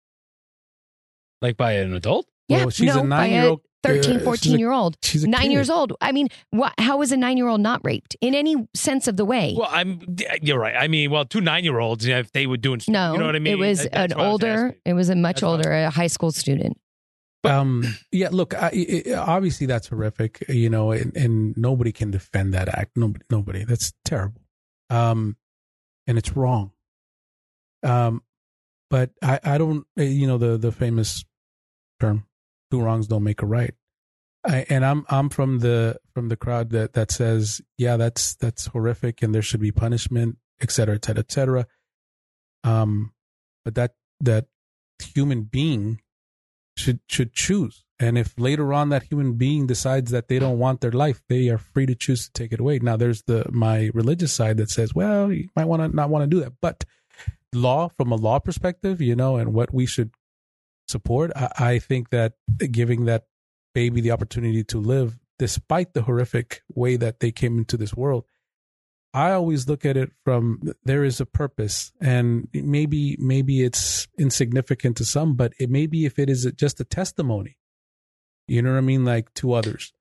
Like by an adult? Yeah, Well, she's no, a nine-year-old. by a thirteen, uh, she's fourteen a- year old, She's a nine kid. years old. I mean, what? How is a nine year old not raped in any sense of the way? Well, I'm. You're right. I mean, well, two nine-year-olds, you know, if they were doing, no, you know what I mean. it was That- that's an what I was older. asking. It was a much That's what I was- older, a high school student. Um. Yeah. Look. I, it, obviously, that's horrific. You know, and, and nobody can defend that act. Nobody. Nobody. That's terrible. Um, and it's wrong. Um, but I, I don't. You know, the the famous term, "Two wrongs don't make a right." I, and I'm I'm from the from the crowd that that says, yeah, that's that's horrific, and there should be punishment, et cetera, et cetera, et cetera. Um, but that that human being should should choose, and if later on that human being decides that they don't want their life, they are free to choose to take it away. Now, there's the my religious side that says, well, you might want to not want to do that, but law from a law perspective, you know, and what we should support, I, I think that giving that baby the opportunity to live despite the horrific way that they came into this world, I always look at it from there is a purpose, and maybe maybe it's insignificant to some, but it maybe if it is just a testimony, you know what I mean, like to others,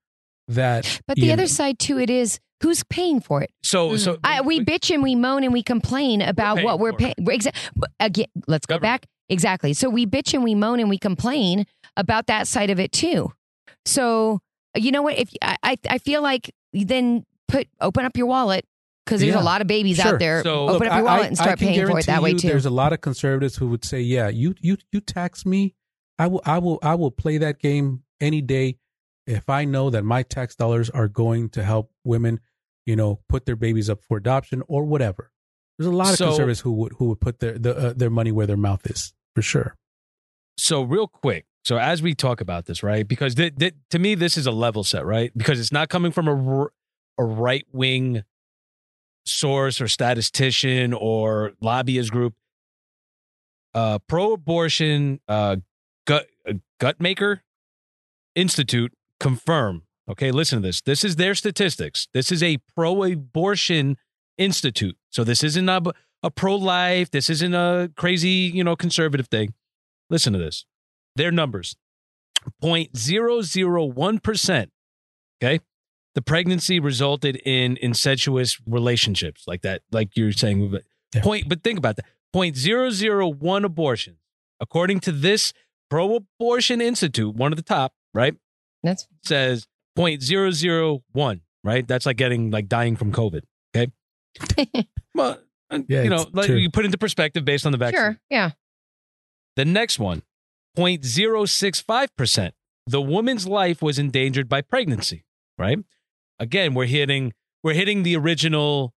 that. But the you other know- side to it is who's paying for it. So, Mm. so I, we bitch and we moan and we complain about paying what we're for it. paying. Exa- again, let's go Government. back. Exactly. So we bitch and we moan and we complain about that side of it too. So you know what? If I, I, I feel like then put open up your wallet because there's Yeah. a lot of babies Sure. out there. So- open Look, up your I- wallet I- and I start can paying for it that guarantee way you too. There's a lot of conservatives who would say, "Yeah, you you you tax me, I will I will I will play that game any day if I know that my tax dollars are going to help women, you know, put their babies up for adoption or whatever." There's a lot of So- conservatives who would who would put their the, uh, their money where their mouth is for sure. So real quick, so as we talk about this, right? Because th- th- to me, this is a level set, right? Because it's not coming from a, r- a right wing source or statistician or lobbyist group. Uh, pro-abortion uh, gut uh, gut maker institute confirm. Okay, listen to this. This is their statistics. This is a pro-abortion institute. So this isn't a, a pro-life. This isn't a crazy, you know, conservative thing. Listen to this. Their numbers, zero point zero zero one percent, okay? The pregnancy resulted in incestuous relationships like that, like you're saying. But, Yeah. point, but think about that. zero point zero zero one abortions. According to this pro-abortion institute, one of the top, right, That's says zero point zero zero one, right? That's like getting, like dying from COVID, okay? Well, uh, Yeah, you know, it's like true. you put into perspective based on the vaccine. sure. Yeah. The next one, zero point zero six five percent. The woman's life was endangered by pregnancy, right? Again, we're hitting we're hitting the original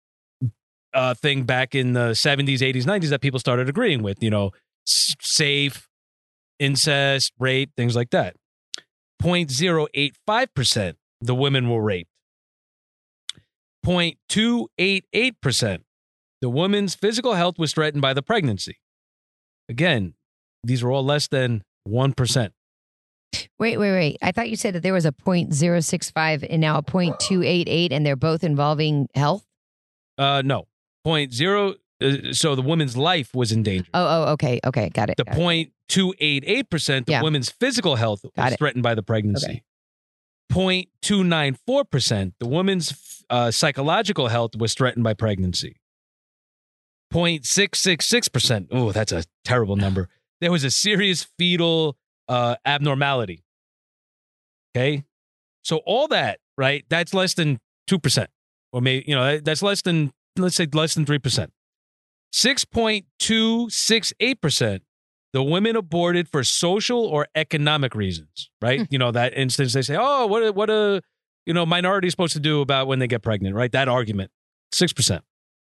uh, thing back in the seventies, eighties, nineties that people started agreeing with, you know, s- safe, incest, rape, things like that. zero point zero eight five percent, the women were raped. zero point two eight eight percent, the woman's physical health was threatened by the pregnancy. Again, these are all less than one percent. Wait, wait, wait. I thought you said that there was a point zero six five and now a point two eight eight, and they're both involving health. Uh, no, point zero. Uh, so the woman's life was in danger. Oh, oh, okay, okay, got it. The got it. point two eight eight percent, the Yeah. woman's physical health Got was it. threatened by the pregnancy. Okay. Point two nine four percent, the woman's uh, psychological health was threatened by pregnancy. Point six six six percent. Oh, that's a terrible number. There was a serious fetal uh, abnormality. Okay, so all that, right? That's less than two percent, or maybe you know that's less than let's say less than three percent. Six point two six eight percent. The women aborted for social or economic reasons, right? You know, that instance they say, oh, what a, what a, you know, minority is supposed to do about when they get pregnant, right? That argument, six percent.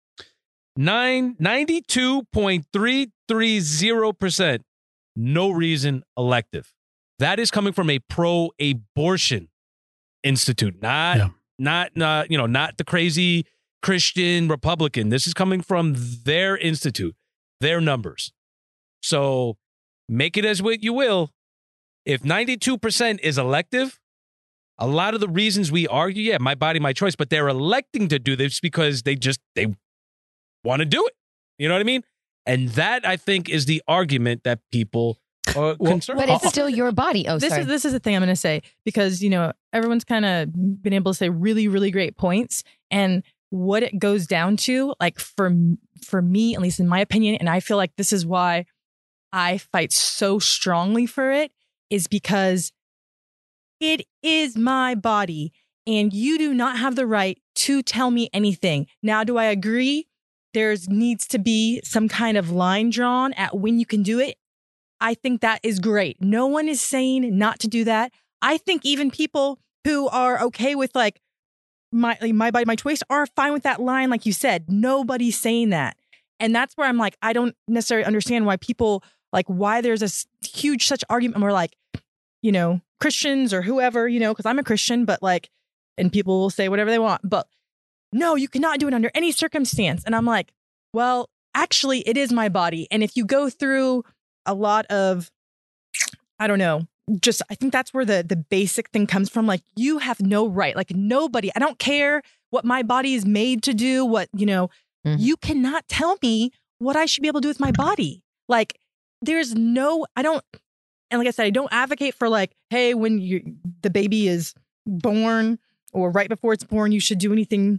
Nine, ninety-two point three three zero percent, no reason elective. That is coming from a pro-abortion institute, not, Yeah. not, not, you know, not the crazy Christian Republican. This is coming from their institute, their numbers. So make it as what you will. If ninety-two percent is elective, a lot of the reasons we argue, yeah, my body, my choice, but they're electing to do this because they just, they want to do it. You know what I mean? And that, I think, is the argument that people are Well, concerned But about. it's still your body. Oh, this sorry. is this is the thing I'm going to say, because you know everyone's kind of been able to say really really great points, and what it goes down to, like for for me, at least in my opinion, and I feel like this is why I fight so strongly for it, is because it is my body, and you do not have the right to tell me anything. Now, do I agree? There's needs to be some kind of line drawn at when you can do it. I think that is great. No one is saying not to do that. I think even people who are okay with like my like, my body, my choice are fine with that line. Like you said, nobody's saying that. And that's where I'm like, I don't necessarily understand why people like why there's a s- huge such argument where like, you know, Christians or whoever, you know, because I'm a Christian, but like, and people will say whatever they want, but no, you cannot do it under any circumstance. And I'm like, well, actually, it is my body. And if you go through a lot of, I don't know, just I think that's where the the basic thing comes from. Like, you have no right, like nobody, I don't care what my body is made to do, what, you know, Mhm. you cannot tell me what I should be able to do with my body. Like, there's no, I don't, and like I said, I don't advocate for like, hey, when you the baby is born or right before it's born, you should do anything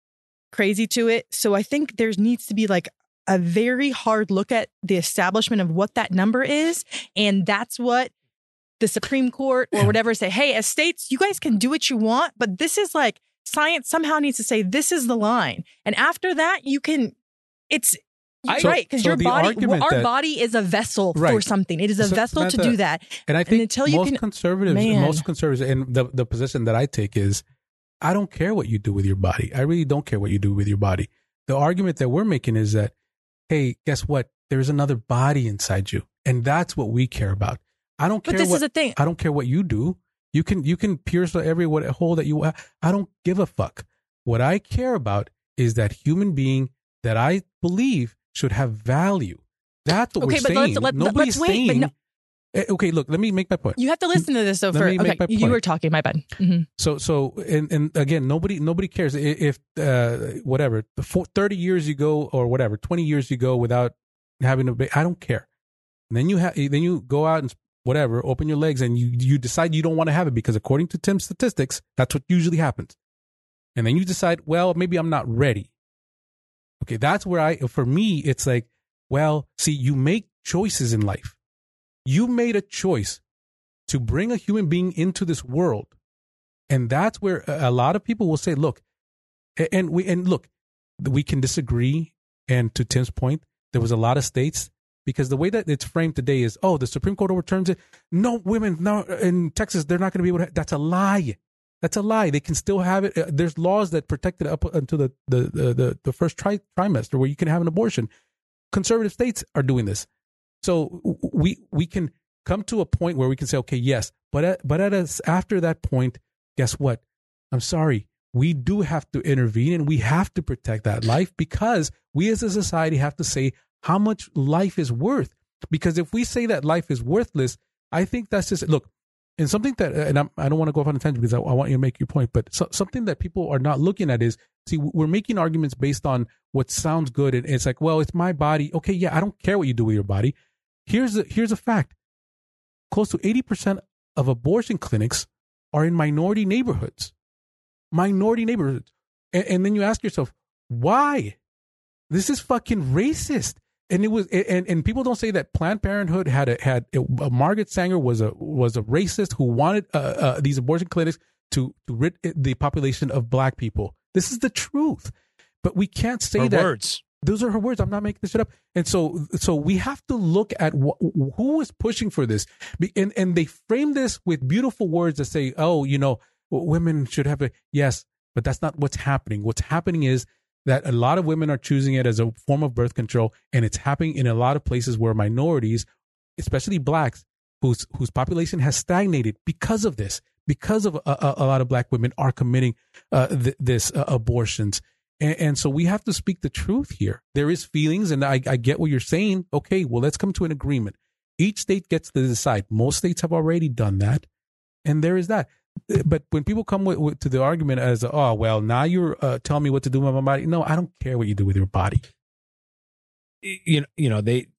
crazy to it. So I think there needs to be like a very hard look at the establishment of what that number is. And that's what the Supreme Court or whatever say, hey, as states, you guys can do what you want, but this is like science somehow needs to say this is the line. And after that, you can, it's I- right, because so your the body, argument our that- body is a vessel for Right. something. It is a So, vessel to Samantha, do that. And I think until you most can- conservatives, Man. most conservatives, and the the position that I take is, I don't care what you do with your body. I really don't care what you do with your body. The argument that we're making is that, hey, guess what? There's another body inside you, and that's what we care about. I don't But care. this what, is the thing. I don't care what you do. You can you can pierce every what, hole that you. I don't give a fuck. What I care about is that human being that I believe should have value. That's what Okay, we're but saying. let's- let- Nobody's let's wait, but saying. no- Eh, okay, look. Let me make my point. You have to listen to this though. Let For me make okay, my you point. were talking. My bad. Mhm. So, so, and, and again, nobody, nobody cares I- if, uh, whatever, for thirty years you go or whatever, twenty years you go without having a baby. I don't care. And then you have, then you go out and whatever, open your legs and you, you decide you don't want to have it because according to Tim's statistics, that's what usually happens. And then you decide, well, maybe I'm not ready. Okay. That's where I, for me, it's like, well, see, you make choices in life. You made a choice to bring a human being into this world. And that's where a lot of people will say, look, and we, and look, we can disagree. And to Tim's point, there was a lot of states, because the way that it's framed today is, oh, the Supreme Court overturns it. No women, no, in Texas, they're not going to be able to. That's a lie. That's a lie. They can still have it. There's laws that protect it up until the, the, the, the, the first tri- trimester where you can have an abortion. Conservative states are doing this. So we, we can come to a point where we can say, okay, yes, but, at, but at us, after that point, guess what? I'm sorry. We do have to intervene and we have to protect that life, because we as a society have to say how much life is worth. Because if we say that life is worthless, I think that's just, look, and something that, and I'm, I don't want to go off on a tangent because I, I want you to make your point, but so, something that people are not looking at is, see, we're making arguments based on what sounds good. And it's like, well, it's my body. Okay, yeah, I don't care what you do with your body. Here's a, here's a fact. Close to eighty percent of abortion clinics are in minority neighborhoods. Minority neighborhoods. And, and then you ask yourself, why? This is fucking racist. And it was, and, and people don't say that Planned Parenthood had a, had a, Margaret Sanger was a, was a racist who wanted uh, uh, these abortion clinics to, to rid the population of black people. This is the truth. But we can't say Her that. words. Those are her words. I'm not making this shit up. And so, so we have to look at wh- who is pushing for this. Be- And, and they frame this with beautiful words that say, oh, you know, women should have a, yes, but that's not what's happening. What's happening is that a lot of women are choosing it as a form of birth control. And it's happening in a lot of places where minorities, especially blacks, whose, whose population has stagnated because of this, because of a, a, a lot of black women are committing uh, th- this uh, abortions. And, and so we have to speak the truth here. There is feelings, and I, I get what you're saying. Okay, well, let's come to an agreement. Each state gets to decide. Most states have already done that. And there is that. But when people come with, with, to the argument as, oh, well, now you're uh, telling me what to do with my body. No, I don't care what you do with your body. You know, you know they.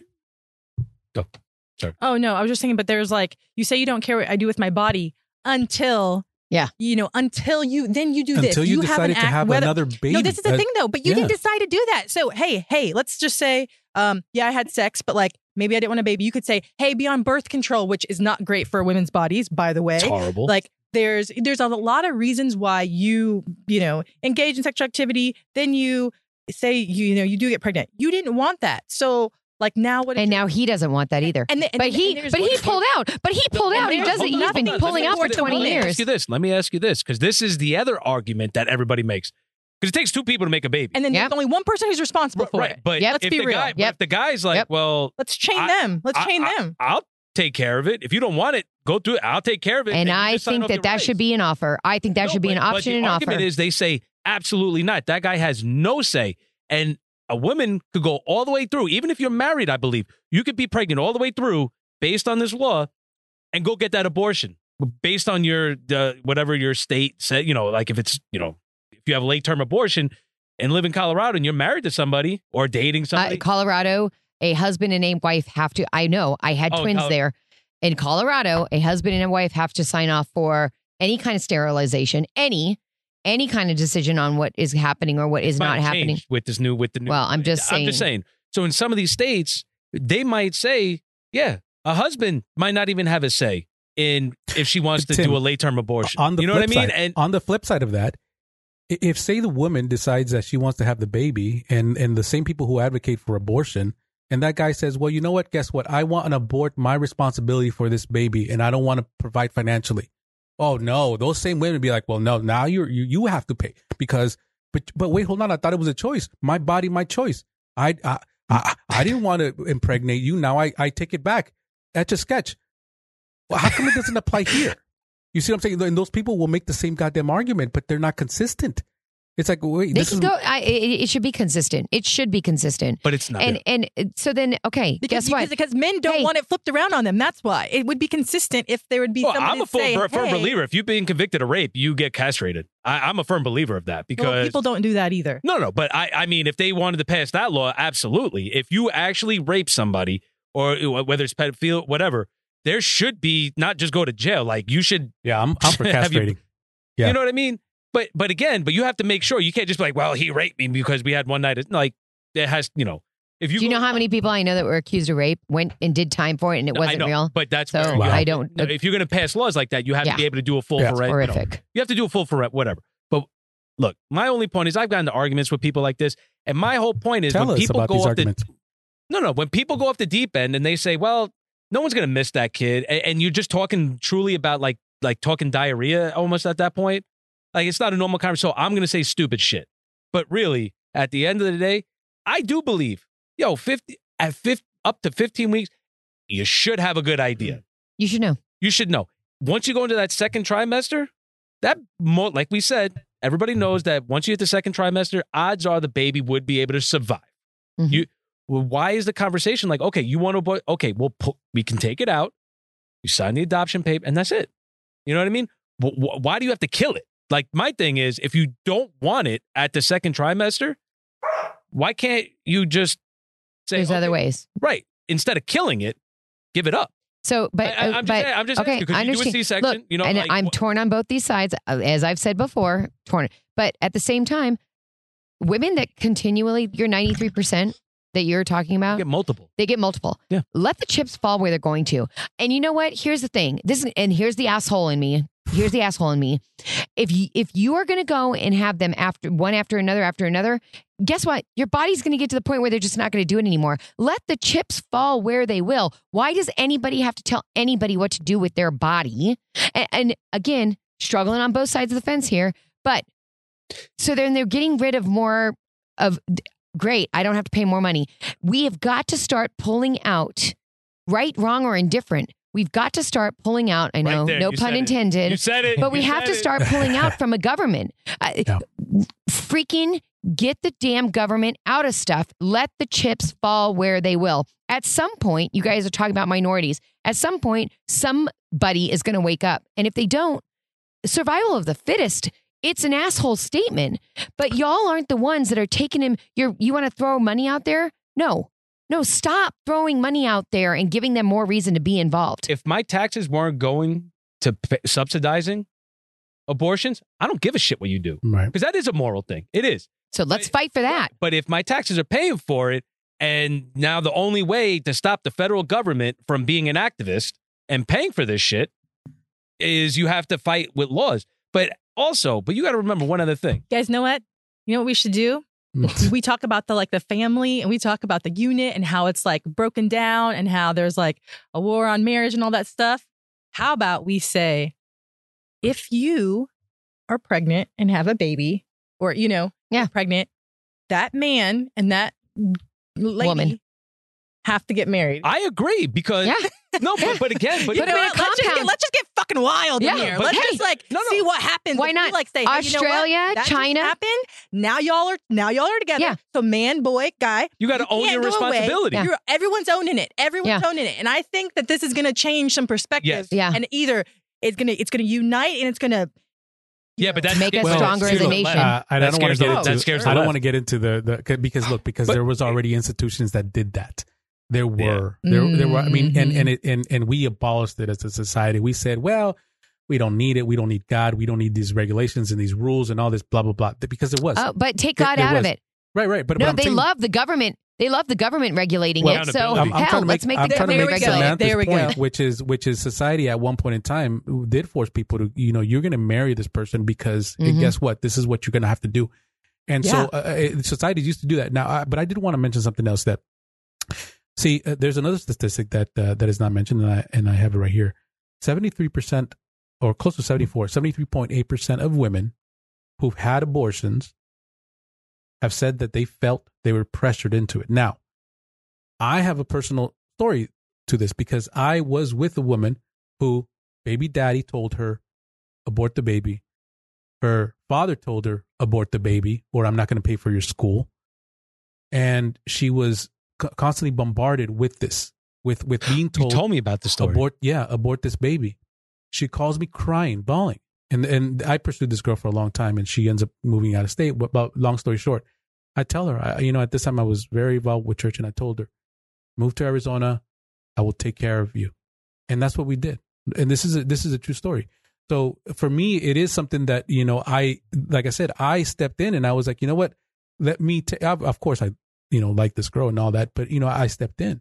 Go. Oh no, I was just thinking. But there's like, you say you don't care what I do with my body until. Yeah. You know, until you, then you do this. Until you, have decided an to act- have whether- another baby. No, this is the Uh, thing though. But you yeah. didn't decide to do that. So, hey, hey, let's just say, um, yeah, I had sex, but like maybe I didn't want a baby. You could say, hey, be on birth control, which is not great for women's bodies, by the way. It's horrible. Like there's there's a lot of reasons why you, you know, engage in sexual activity. Then you say, you, you know, you do get pregnant. You didn't want that. So like now what? And now he doesn't want that either. And the- and but the- he, and there's but he what- pulled out. But he pulled and out. He there's doesn't. hold He's on, been hold on. pulling Let me out for finish the twenty point. Let me years. ask you this. Let me ask you this, because this is the other argument that everybody makes. Because it takes two people to make a baby. And then Yep. there's only one person who's responsible for right, it. but Yep. if Let's be the real. guy, but Yep. if the guy's like, Yep. well, Let's chain I- them. Let's I- chain I- them. I'll take care of it. If you don't want it, go through it. I'll take care of it. And you I just sign think off that your that rights. should be an offer. I think that No, should be but- an but option the and offer. argument is they say absolutely not. That guy has no say. And a woman could go all the way through, even if you're married, I believe. You could be pregnant all the way through based on this law and go get that abortion based on your, uh, whatever your state said, you know, like if it's, you know, if you have a late term abortion and live in Colorado and you're married to somebody or dating uh, somebody. Colorado, a husband and a wife have to. I know. I had Oh, twins Col- there. In Colorado, a husband and a wife have to sign off for any kind of sterilization, any any kind of decision on what is happening or what is Might not happening. change with this new with the new. Well, I'm just I'm just saying. So in some of these states, they might say, yeah, a husband might not even have a say in if she wants to Tim, do a late term abortion. On the you know flip what I mean? Side, And on the flip side of that, i- if say the woman decides that she wants to have the baby, and and the same people who advocate for abortion, and that guy says, well, you know what? Guess what? I want to abort my responsibility for this baby, and I don't want to provide financially. Oh no, those same women be like, well, no, now you're, you you have to pay because, but but wait, hold on, I thought it was a choice. My body, my choice. I I I, I didn't want to impregnate you. Now I I take it back. That's a sketch. Well, how come it doesn't apply here? You see what I'm saying? And those people will make the same goddamn argument, but they're not consistent. It's like, wait, They this can is go. I, it, it should be consistent. It should be consistent. but it's not. And and so then, okay, Because, guess what? Because, because men don't Hey. want it flipped around on them. That's why it would be consistent if there would be. Well, somebody I'm a to full, say, firm hey, believer. If you've been convicted of rape, you get castrated. I, I'm a firm believer of that because Well, people don't do that either. no, no. But I, I mean, if they wanted to pass that law, absolutely. If you actually rape somebody, or whether it's pedophile, whatever, there should be not just go to jail. Like you should, yeah, I'm, I'm for Have you- castrating. Yeah. you know what I mean? But but again, but you have to make sure you can't just be like, well, he raped me because we had one night. Like it has, you know, if you Do you go- know how many people I know that were accused of rape, went and did time for it, and it I wasn't know, real? But that's So where you Wow. have I to- don't. no, if you're going to pass laws like that, you have Yeah. to be able to do a full Yeah. for you know, horrific. You have to do a full for whatever. But look, my only point is I've gotten into arguments with people like this, and my whole point is Tell when us people about go these off arguments. the no, no, when people go off the deep end and they say, well, no one's going to miss that kid, and, and you're just talking truly about like like talking diarrhea almost at that point. Like it's not a normal conversation. So I'm going to say stupid shit. But really, at the end of the day, I do believe, yo, fifty at fifty up to fifteen weeks, you should have a good idea. You should know. You should know. Once you go into that second trimester, that more like we said, everybody knows that once you hit the second trimester, odds are the baby would be able to survive. Mhm. You, well, why is the conversation like, okay, you want to, abo- okay, we'll pu- we can take it out. You sign the adoption paper, and that's it. You know what I mean? Wh- wh- Why do you have to kill it? Like my thing is, if you don't want it at the second trimester, why can't you just say, There's okay, other ways. right? Instead of killing it, give it up. So, but, I, I, I'm uh, just, but saying- I'm just okay, asking because I you do a understand. C-section, Look, you know, and like, I'm wh- torn on both these sides, uh, as I've said before, torn. But at the same time, women that continually, you're ninety-three percent that you're talking about, get multiple. they get multiple. Yeah. Let the chips fall where they're going to. And you know what? Here's the thing. This is, and here's the asshole in me. Here's the asshole in me. If you if you are going to go and have them after one after another after another, guess what? Your body's going to get to the point where they're just not going to do it anymore. Let the chips fall where they will. Why does anybody have to tell anybody what to do with their body? And, and again, struggling on both sides of the fence here. But so then they're getting rid of more of. Great, I don't have to pay more money. We have got to start pulling out, right, wrong, or indifferent. We've got to start pulling out. I know, Right there, no you pun said it. intended. You said it. But we You have said to it. start pulling out from a government. Uh, Yeah. Freaking get the damn government out of stuff. Let the chips fall where they will. At some point, you guys are talking about minorities. At some point, somebody is going to wake up. And if they don't, survival of the fittest. It's an asshole statement, but y'all aren't the ones that are taking him. You're, you want to throw money out there? No, no, stop throwing money out there and giving them more reason to be involved. If my taxes weren't going to p- subsidizing abortions, I don't give a shit what you do Right. because that is a moral thing. It is. So let's fight for that. But if my taxes are paying for it, and now the only way to stop the federal government from being an activist and paying for this shit is you have to fight with laws. But also, but you got to remember one other thing. You guys know what? You know what we should do? We talk about the like the family and we talk about the unit and how it's like broken down and how there's like a war on marriage and all that stuff. How about we say, if you are pregnant and have a baby, or you know, Yeah. you're pregnant, that man and that lady Woman. have to get married. I agree because Yeah. no, but, but again, but You But know, let's, just get, compound. let's just get fucking wild Yeah, in here. but Let's hey, just like no, no. see what happens. Why If not? we, like say, hey, you know what? Australia, That just China. happened. Now y'all are now y'all are together. Yeah. So man, boy, guy, you got to own can't your go away. responsibility. Yeah. You're, everyone's owning it. Everyone's Yeah. owning it. And I think that this is going to change some perspectives. Yes. Yeah. And either it's going to it's going to unite and it's going to Yeah, but that Make us well, stronger as a look, nation. Uh, I, I That don't want scares to get the- into. that scares the I don't left. want to get into the, the because look because But- there was already institutions that did that. There were there there were. I mean, and and it, and and we abolished it as a society. We said, well, we don't need it. We don't need God. We don't need these regulations and these rules and all this blah, blah, blah. Because it was. Oh, but take God It- it out of was. it. Right, right. But, No, but I'm they saying- love the government. They love the government regulating Well, it. So accountability. I'm, I'm hell, trying to make, let's make I'm the trying to government make There we go. regulate. Samantha's There we point, go. which is which is society at one point in time did force people to, you know, you're going to marry this person because and Mhm. guess what? This is what you're going to have to do. And Yeah. so uh, uh, society used to do that. Now, I, but I did want to mention something else that, see, uh, there's another statistic that uh, that is not mentioned, and I, and I have it right here. seventy-three percent or close to seventy-four, seventy-three point eight percent of women who've had abortions have said that they felt they were pressured into it. Now, I have a personal story to this because I was with a woman who baby daddy told her, abort the baby. Her father told her, abort the baby, or I'm not going to pay for your school. And she was co- constantly bombarded with this, with, with being You told, told me about the story. abort, yeah, abort this baby. She calls me crying, bawling. And and I pursued this girl for a long time, and she ends up moving out of state. But, but long story short, I tell her, I, you know, at this time I was very involved with church, and I told her, move to Arizona, I will take care of you. And that's what we did. And this is a, this is a true story. So for me, it is something that, you know, I, like I said, I stepped in and I was like, you know what, let me, ta- of course I, you know, like this girl and all that, but, you know, I stepped in.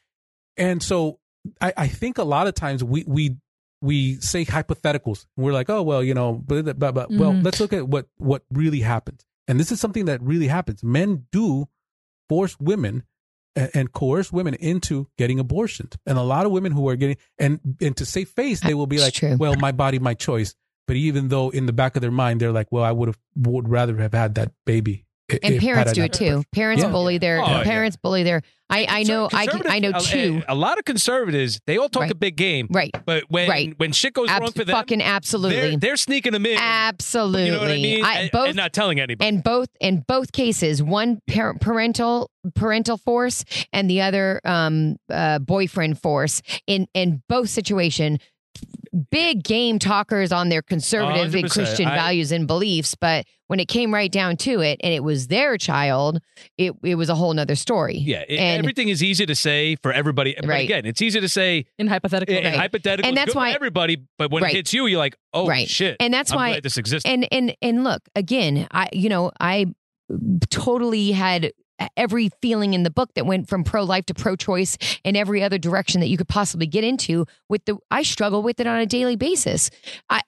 And so I, I think a lot of times we, we, we say hypotheticals. We're like, oh, well, you know, but, but, but well, Mhm. let's look at what, what really happens. And this is something that really happens. Men do force women and, and coerce women into getting abortions. And a lot of women who are getting, and, and to save face, they will be That's like, true. well, my body, my choice. But even though in the back of their mind, they're like, well, I would have, would rather have had that baby. i- And if- parents had I do not- it too. Parents Yeah. bully their Oh, yeah. parents bully their. I I know I can- I know Conservative- two. A, a lot of conservatives, they all talk Right. a big game, Right. but when Right. when shit goes Ab- wrong for them, fucking absolutely. they're, they're sneaking them in. Absolutely. You know what I mean? I, and, both and not telling anybody. and both in both cases, one par- parental parental force and the other um, uh, boyfriend force. In in both situation, big game talkers on their conservative one and hundred percent. Christian I- values and beliefs, but when it came right down to it, and it was their child, it it was a whole nother story. yeah, it- and- everything is easy to say for everybody. But Right. again, it's easy to say In hypothetical. in Right. hypothetical, And that's good for why- everybody. But when Right. it hits you, you're like, oh Right. shit. And that's I'm why- glad this exists. And and and look again, I you know I totally had every feeling in the book that went from pro life to pro choice and every other direction that you could possibly get into. With the I struggle with it on a daily basis. I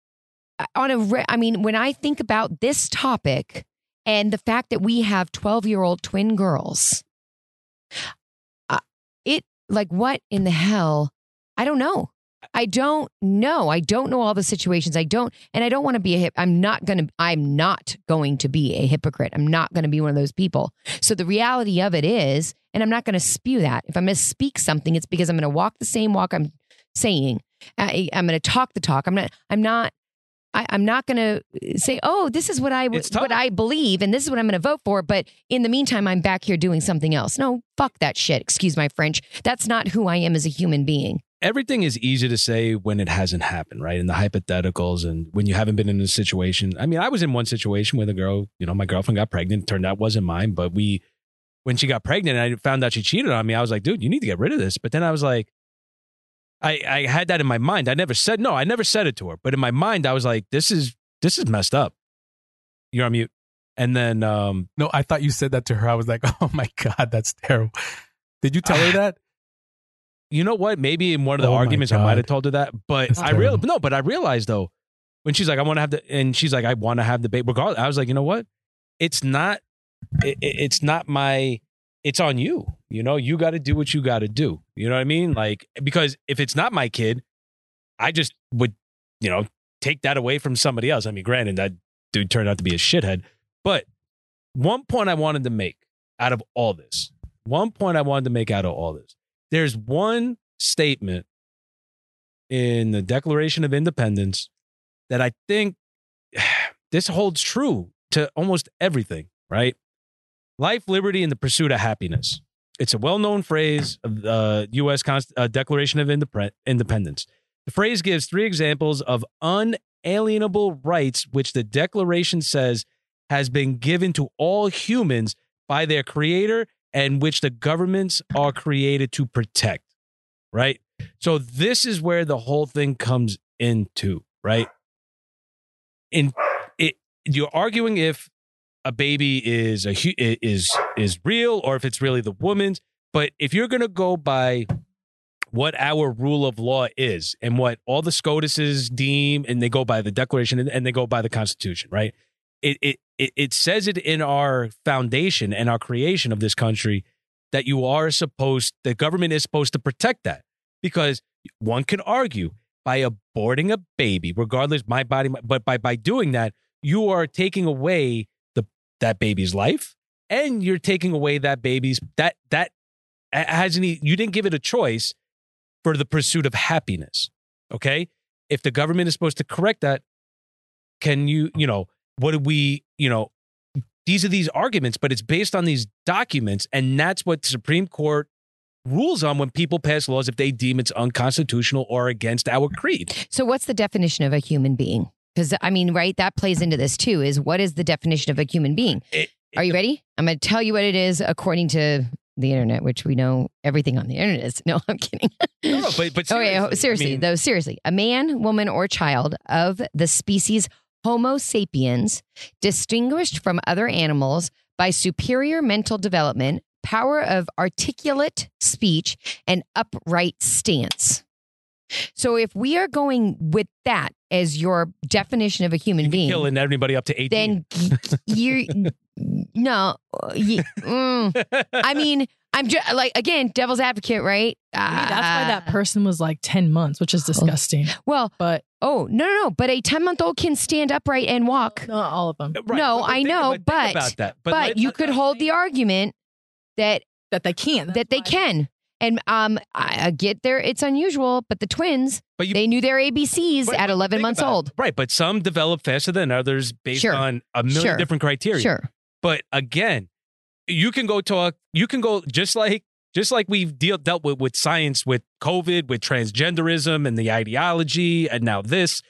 on a re- I mean when I think about this topic and the fact that we have twelve year old twin girls, uh, it like what in the hell? I don't know. I don't know. I don't know all the situations. I don't, and I don't want to be a hip. I'm not going to, I'm not going to be a hypocrite. I'm not going to be one of those people. So the reality of it is, and I'm not going to spew that. If I'm going to speak something, it's because I'm going to walk the same walk I'm saying. I, I'm going to talk the talk. I'm not, I'm not, I, I'm not going to say, oh, this is what I, It's tough. what I believe. And this is what I'm going to vote for. But in the meantime, I'm back here doing something else. No, fuck that shit. Excuse my French. That's not who I am as a human being. Everything is easy to say when it hasn't happened, right? In the hypotheticals and when you haven't been in a situation. I mean, I was in one situation where the girl, you know, my girlfriend got pregnant. Turned out it wasn't mine, but we, when she got pregnant, and I found out she cheated on me. I was like, dude, you need to get rid of this. But then I was like, I, I had that in my mind. I never said no. I never said it to her, but in my mind, I was like, this is this is messed up. You're on mute. And then, um, No, I thought you said that to her. I was like, oh my God, that's terrible. Did you tell her that? you know what? Maybe in one of the Oh my arguments, I God. might have told her that. But That's I real terrible. no. But I realized though, when she's like, I want to have the, and she's like, I want to have the baby. Regardless, I was like, you know what? It's not. It, it- it's not my. It's on you. You know, you got to do what you got to do. You know what I mean? Like, because if it's not my kid, I just would, you know, take that away from somebody else. I mean, granted, that dude turned out to be a shithead. But one point I wanted to make out of all this, one point I wanted to make out of all this, there's one statement in the Declaration of Independence that I think this holds true to almost everything, right? Life, liberty, and the pursuit of happiness. It's a well-known phrase of the U S Const- uh, Declaration of Indep- Independence. The phrase gives three examples of unalienable rights, which the Declaration says has been given to all humans by their creator and which the governments are created to protect, right? So this is where the whole thing comes into, right? In it, you're arguing if a baby is a hu- is is real or if it's really the woman's. But if you're going to go by what our rule of law is and what all the SCOTUSes deem, and they go by the Declaration and, and they go by the Constitution, right? It, it it it says it in our foundation and our creation of this country that you are supposed, the government is supposed to protect that, because one can argue by aborting a baby, regardless my body, but by by doing that, you are taking away the that baby's life, and you're taking away that baby's that that hasn't you didn't give it a choice for the pursuit of happiness. Okay, if the government is supposed to correct that, can you you know what do we you know these are these arguments, but it's based on these documents, and that's what the Supreme Court rules on when people pass laws if they deem it's unconstitutional or against our creed. So what's the definition of a human being? Because, I mean, right, that plays into this too, is what is the definition of a human being? It, Are you ready? I'm going to tell you what it is according to the internet, which we know everything on the internet is. No, I'm kidding. No, no, but, but seriously, okay, seriously, I mean, though, seriously. A man, woman, or child of the species Homo sapiens, distinguished from other animals by superior mental development, power of articulate speech, and upright stance. So if we are going with that as your definition of a human you being, killing everybody up to eighteen. then you're no. You, mm, I mean, I'm just like, again, devil's advocate, right? Maybe that's why that person was like ten months, which is disgusting. Well, But oh no, no, no! But a ten month old can stand upright and walk. not all of them. Right, No, but- but I think- know, think but- about that. But, let- you could hold the argument that That they can't. that they can. And um, I, I get there. It's unusual, but the twins, But you- they knew their A B Cs Right, at but eleven think months about it. old. Right, but some develop faster than others based Sure. on a million Sure. different criteria. Sure. But again, you can go talk, you can go just like just like we've deal, dealt with with science, with COVID, with transgenderism and the ideology, and now this.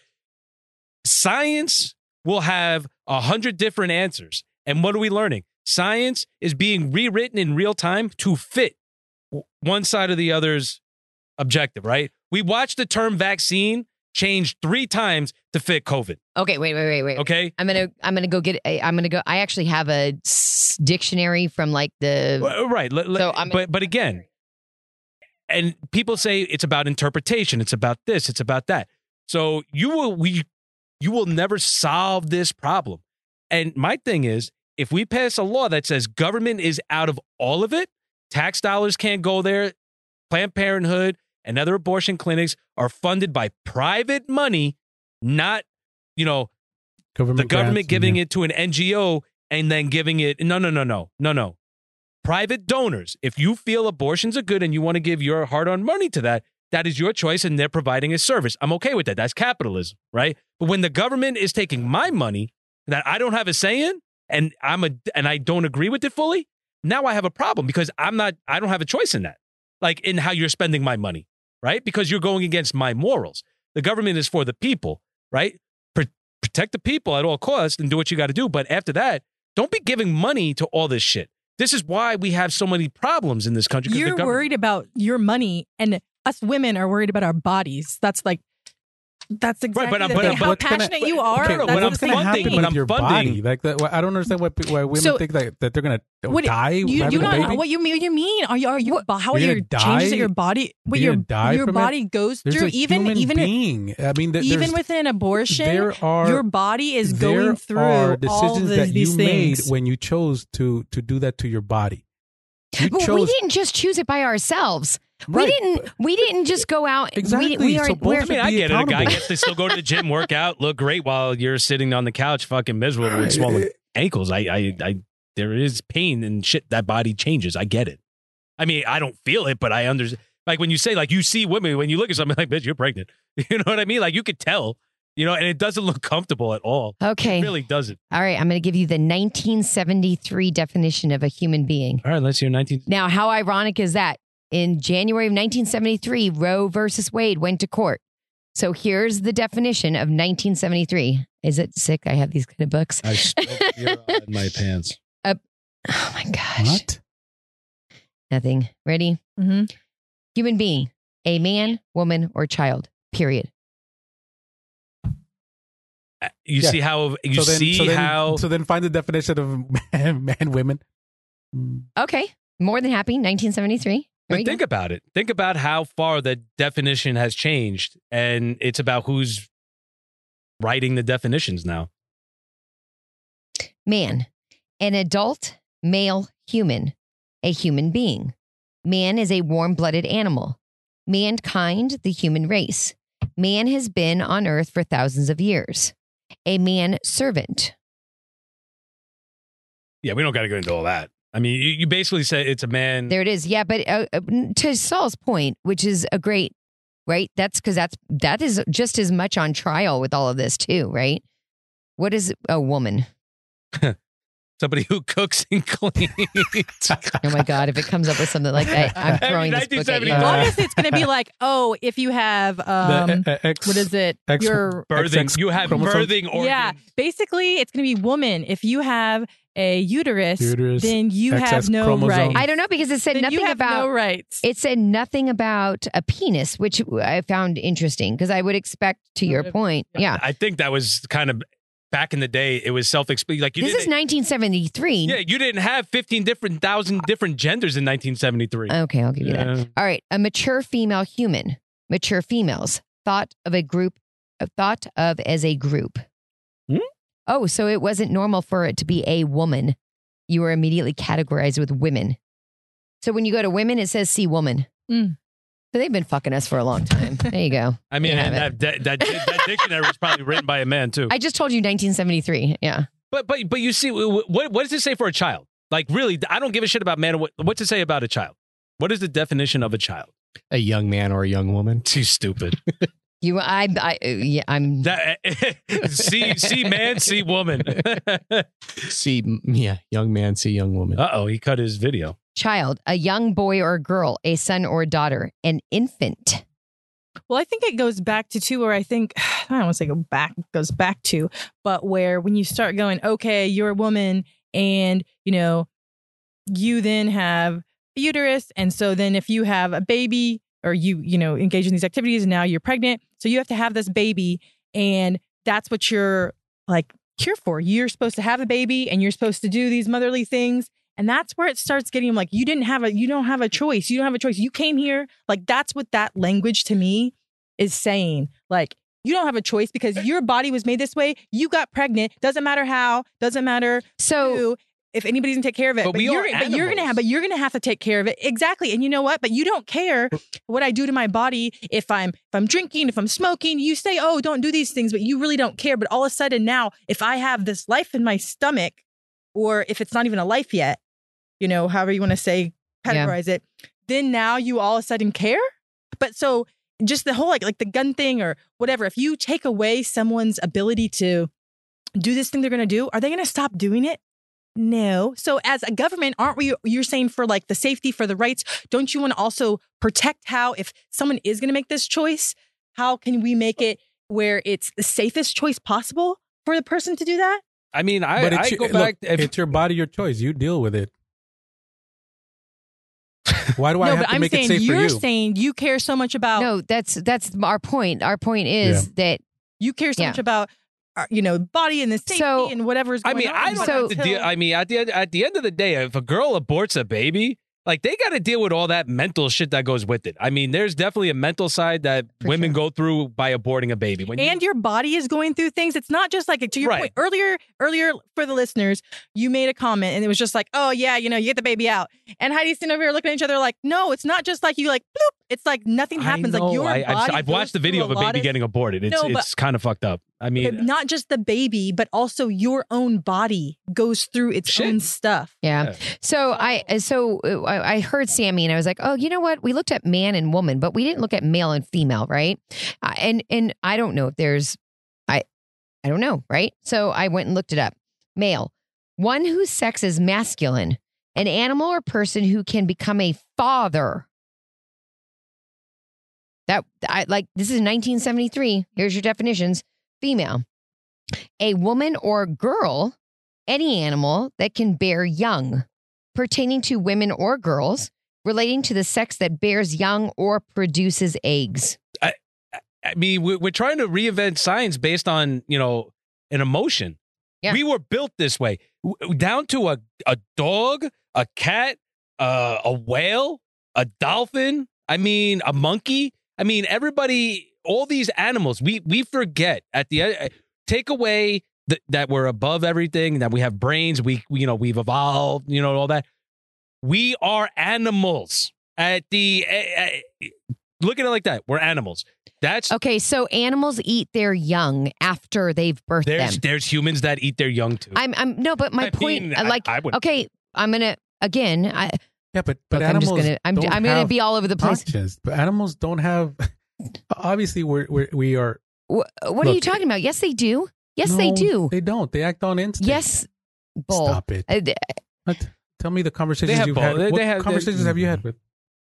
Science will have a hundred different answers. And what are we learning? Science is being rewritten in real time to fit one side or the other's objective, right? We watched the term vaccine change three times to fit COVID. Okay. Wait. Wait. Wait. Wait. Okay. I'm gonna. I'm gonna go get. A, I'm gonna go. I actually have a s- dictionary from like the. Well, right. Let- let- So I'm- but but again, and people say it's about interpretation. It's about this. It's about that. So you will we you will never solve this problem. And my thing is, if we pass a law that says government is out of all of it, tax dollars can't go there. Planned Parenthood and other abortion clinics are funded by private money, not, you know, Government the government grants, giving yeah. it to an N G O and then giving it. No, no, no, no, no, no. Private donors. If you feel abortions are good and you want to give your hard-earned money to that, that is your choice, and they're providing a service. I'm okay with that. That's capitalism, right? But when the government is taking my money that I don't have a say in, and I'm a and I don't agree with it fully, now I have a problem because I'm not. I don't have a choice in that, like in how you're spending my money, right? Because you're going against my morals. The government is for the people, right? Pro- protect the people at all costs and do what you got to do. But after that, don't be giving money to all this shit. This is why we have so many problems in this country. 'cause the You're government- worried about your money, and us women are worried about our bodies. That's like, that's exactly but I'm- the but thing. I'm- how what's gonna- passionate you are. Okay, no, that's when I'm what's the going to same funding- happen thing. when with I'm your funding- body? Like, that, I don't understand why, why women So- think that, that they're going to What, die you having you a don't baby. know what you mean. What you mean? Are you are you how You're your gonna changes die? that your body what You're your gonna die your from it? body goes There's through a even human even being. I mean, th- even there's- within abortion. there are your body is there going through are all decisions the, that these you things. made when you chose to to do that to your body. You But we chose didn't just choose it by ourselves. Right, We didn't. but- We didn't just go out. Exactly, We, we are. so both we're, I mean, I be get it. A guy accountable. gets to still go to the gym, work out, look great while you're sitting on the couch, fucking miserable with swollen ankles. I, I, I, there is pain and shit. That body changes. I get it. I mean, I don't feel it, but I understand. Like when you say, like you see women, when you look at something like, bitch, you're pregnant. You know what I mean? Like you could tell. You know, and it doesn't look comfortable at all. okay. It really doesn't. All right. I'm going to give you the nineteen seventy-three definition of a human being. All right, let's hear nineteen. Now, how ironic is that? In January of nineteen seventy-three, Roe versus Wade went to court. So here's the definition of nineteen seventy-three. Is it sick? I have these kind of books. I spilled beer on my pants. Oh my gosh. What? Nothing. Ready? hmm Human being, a man, woman, or child, period. You Yeah. see how you so then, see so then, how So then find the definition of man, man women. Okay. More than happy. nineteen seventy-three. There But you think go. about it. Think about how far the definition has changed, and it's about who's writing the definitions now. Man, an adult male human, a human being. Man is a warm-blooded animal. Mankind, the human race. Man has been on earth for thousands of years. A man servant. Yeah, we don't got to go into all that. I mean, you, you basically say it's a man. There it is. Yeah, but uh, uh, to Saul's point, which is a great, right? That's because that's that is just as much on trial with all of this too, right? What is a woman? Somebody who cooks and cleans. Oh my God! If it comes up with something like that, I'm throwing this book at you. Uh, Honestly, it's going to be like, oh, if you have, um, The, uh, X, what is it? X- Your birthing. X X You have chromosomes? birthing organs. yeah. Basically, it's going to be woman. If you have a uterus, Uterus, then you X X have no chromosome. rights. I don't know because it said Then nothing you have about. no rights. It said nothing about a penis, which I found interesting because I would expect, to your point, yeah. I think that was kind of back in the day. It was self-explain. Like you This didn't, is nineteen seventy-three. yeah, you didn't have fifteen different thousand different genders in nineteen seventy-three. Okay, I'll give you that. Yeah. All right, a mature female human. Mature females thought of a group, uh, thought of as a group. Hmm? Oh, so it wasn't normal for it to be a woman. You were immediately categorized with women. So when you go to women, it says see woman. Mm. So they've been fucking us for a long time. There you go. I mean, You have and that, that, that, that dictionary was probably written by a man too. I just told you nineteen seventy-three. Yeah. But but but you see, what what does it say for a child? Like really, I don't give a shit about man. What, what's it say about a child? What is the definition of a child? A young man or a young woman. Too stupid. You, I, I, uh, yeah, I'm. That see see man, see woman. See, m- yeah, young man, see young woman. Uh oh, he cut his video. Child, a young boy or girl, a son or daughter, an infant. Well, I think it goes back to too, where I think I don't want to say go back, goes back to, but where when you start going, okay, you're a woman, and you know, you then have a uterus, and so then if you have a baby or you you know engage in these activities, and now you're pregnant, so you have to have this baby, and that's what you're like here for. You're supposed to have a baby, and you're supposed to do these motherly things. And that's where it starts getting like, you didn't have a, you don't have a choice. You don't have a choice. You came here. Like, that's what that language to me is saying. Like, you don't have a choice because your body was made this way. You got pregnant. Doesn't matter how, doesn't matter So, who, if anybody doesn't take care of it. But we you're, are but you're gonna animals. have, but you're gonna have to take care of it. Exactly. And you know what? But you don't care what I do to my body. If I'm, if I'm drinking, if I'm smoking, you say, oh, don't do these things, but you really don't care. But all of a sudden now, if I have this life in my stomach, or if it's not even a life yet, you know, however you want to say, categorize it, then now you all of a sudden care. But so just the whole, like, like the gun thing or whatever, if you take away someone's ability to do this thing they're going to do, are they going to stop doing it? No. So as a government, aren't we, you're saying for like the safety, for the rights, don't you want to also protect how, if someone is going to make this choice, how can we make it where it's the safest choice possible for the person to do that? I mean, I, But I it's, go your- back. look, if, it's your body, your choice. You deal with it. Why do I no, have but to I'm make it saying safe for you're you? saying you care so much about, no, that's that's our point. Our point is that you care so Yeah. much about, uh, you know, body and the safety So- and whatever's I going mean, on. I don't So- have to deal. I mean, at the end, at the end of the day, if a girl aborts a baby, like they got to deal with all that mental shit that goes with it. I mean, there's definitely a mental side that For women sure. go through by aborting a baby. When you- and your body is going through things. It's not just like, to your Right. point earlier, earlier for the listeners, you made a comment and it was just like, oh yeah, you know, you get the baby out. And Heidi's sitting over here looking at each other like, no, it's not just like you like, bloop. It's like nothing I happens. know, Like your I, body I've, I've watched the goes video of through a lot baby getting aborted. It's No, but- it's kind of fucked up. I mean, not just the baby, but also your own body goes through its Shit. own stuff. yeah. Yeah. So I so uh, I I heard Sammy and I was like, oh, you know what? We looked at man and woman, but we didn't look at male and female, right? Uh, and and I don't know if there's, I I don't know, right? So I went and looked it up. Male, one whose sex is masculine, an animal or person who can become a father. That I like. This is nineteen seventy-three. Here's your definitions. Female, a woman or girl, any animal that can bear young, pertaining to women or girls, relating to the sex that bears young or produces eggs. I mean, we're, we're trying to reinvent science based on, you know, an emotion. Yeah. We were built this way, W- down to a, a dog, a cat, uh, a whale, a dolphin. I mean, a monkey. I mean, everybody, all these animals, we we forget at the end, take away th- that we're above everything, that we have brains, we, we, you know, we've evolved, you know, all that. We are animals. At the uh, uh, look at it like that. We're animals. That's Okay, so animals eat their young after they've birthed there's them. there's humans that eat their young too. I'm I'm no, but my I point, mean, uh, I- like, I would- okay, I'm gonna again. I Yeah, but but look, I'm animals just gonna I'm don't I'm gonna have be all over the place. conscience. But animals don't have. Obviously, we're, we're we are. Wh- What are you Look, talking about? Yes, they do. Yes, they No, do. They don't. They act on instinct. Yes, bull. Stop it. Uh, th- What? Tell me the conversations have you've both. had. They- What they have- conversations they- have you had with?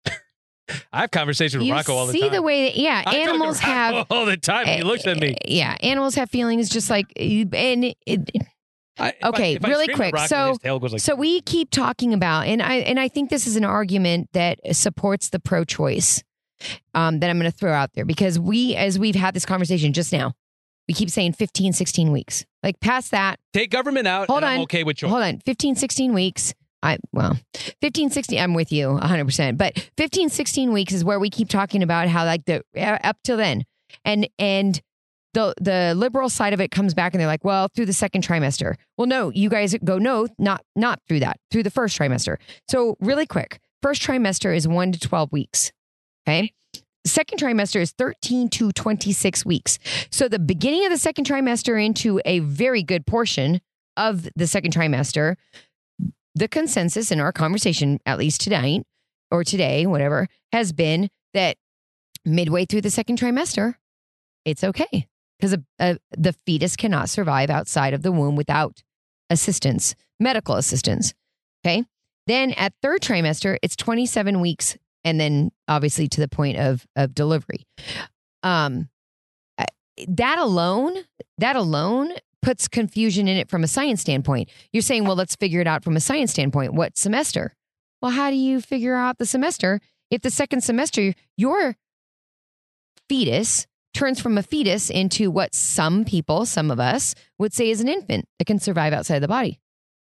I have conversations with You Rocco all the see time. the way that yeah, I talk to animals Rocco have. all the time. He looks at me. uh, Yeah, animals have feelings just like and it, I- if I- okay, if I really scream at quick. Rocco, So- his tail goes like, So we keep talking about, and I and I think this is an argument that supports the pro-choice um, that I'm going to throw out there because we, as we've had this conversation just now, we keep saying fifteen, sixteen weeks. Like past that, take government out. Hold and I'm on. okay with choice. hold on, fifteen, sixteen weeks. I well, fifteen, sixteen. I'm with you one hundred percent. But fifteen, sixteen weeks is where we keep talking about how like the uh, up till then, and and. The, the liberal side of it comes back and they're like, well, through the second trimester. Well, no, you guys go, no, not not through that, through the first trimester. So really quick, first trimester is one to twelve weeks. Okay. Second trimester is thirteen to twenty-six weeks. So the beginning of the second trimester into a very good portion of the second trimester, the consensus in our conversation, at least tonight or today, whatever, has been that midway through the second trimester, it's okay. Because a, a, the fetus cannot survive outside of the womb without assistance, medical assistance. Okay. Then at third trimester, it's twenty-seven weeks. And then obviously to the point of, of delivery. Um, that alone, that alone puts confusion in it from a science standpoint. You're saying, well, let's figure it out from a science standpoint. What semester? Well, how do you figure out the semester if the second semester, your fetus turns from a fetus into what some people, some of us, would say is an infant that can survive outside the body.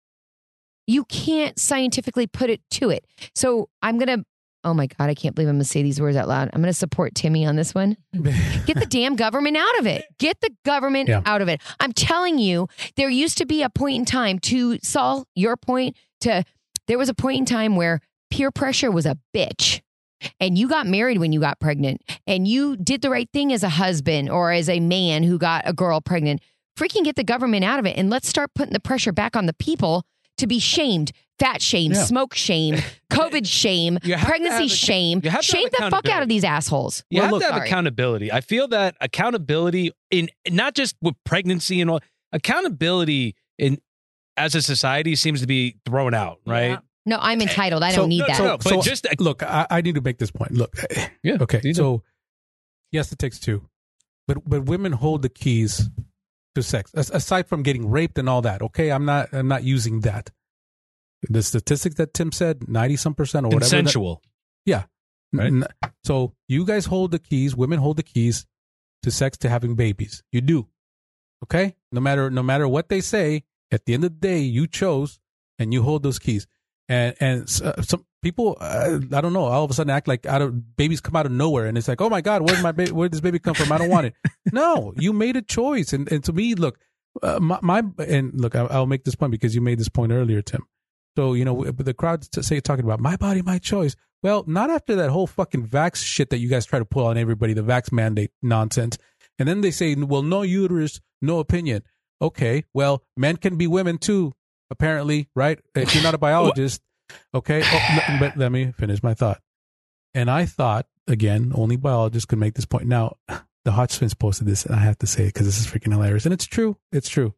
You can't scientifically put it to it. So I'm going to, oh my God, I can't believe I'm going to say these words out loud. I'm going to support Timmy on this one. Get the damn government out of it. Get the government Yeah. out of it. I'm telling you, there used to be a point in time to Saul, your point, to there was a point in time where peer pressure was a bitch. And you got married when you got pregnant and you did the right thing as a husband or as a man who got a girl pregnant. Freaking get the government out of it and let's start putting the pressure back on the people to be shamed, fat shame, Yeah. smoke shame, COVID shame, You have to pregnancy have ac- shame. you have to Shame have the fuck out accountability. of these assholes. You Well, have look- to have Sorry. accountability. I feel that accountability in not just with pregnancy and all, accountability in as a society seems to be thrown out, right? Yeah. No, I'm entitled. I So- don't need no, that. no, no. but just- look, I, I need to make this point. Look, Yeah. okay, you do. so yes, it takes two, but but women hold the keys to sex. As, aside from getting raped and all that, okay, I'm not I'm not using that. The statistics that Tim said, ninety some percent or whatever. that- Consensual. yeah. Right. N- So you guys hold the keys. Women hold the keys to sex, to having babies. You do. Okay. No matter no matter what they say, at the end of the day, you chose and you hold those keys. And and uh, some people, uh, I don't know, all of a sudden act like out of babies come out of nowhere, and it's like, oh my God, where's my baby? Where did this baby come from? I don't want it. No, you made a choice, and and to me, look, uh, my, my and look, I, I'll make this point because you made this point earlier, Tim. So you know, the crowd to say talking about my body, my choice. Well, not after that whole fucking vax shit that you guys try to pull on everybody, the vax mandate nonsense, and then they say, well, no uterus, no opinion. Okay, well, men can be women too. Apparently, right? If you're not a biologist, okay. Oh, l- but let me finish my thought. And I thought, again, only biologists could make this point. Now, the Hot Spins posted this, and I have to say it because this is freaking hilarious. And it's true. It's true.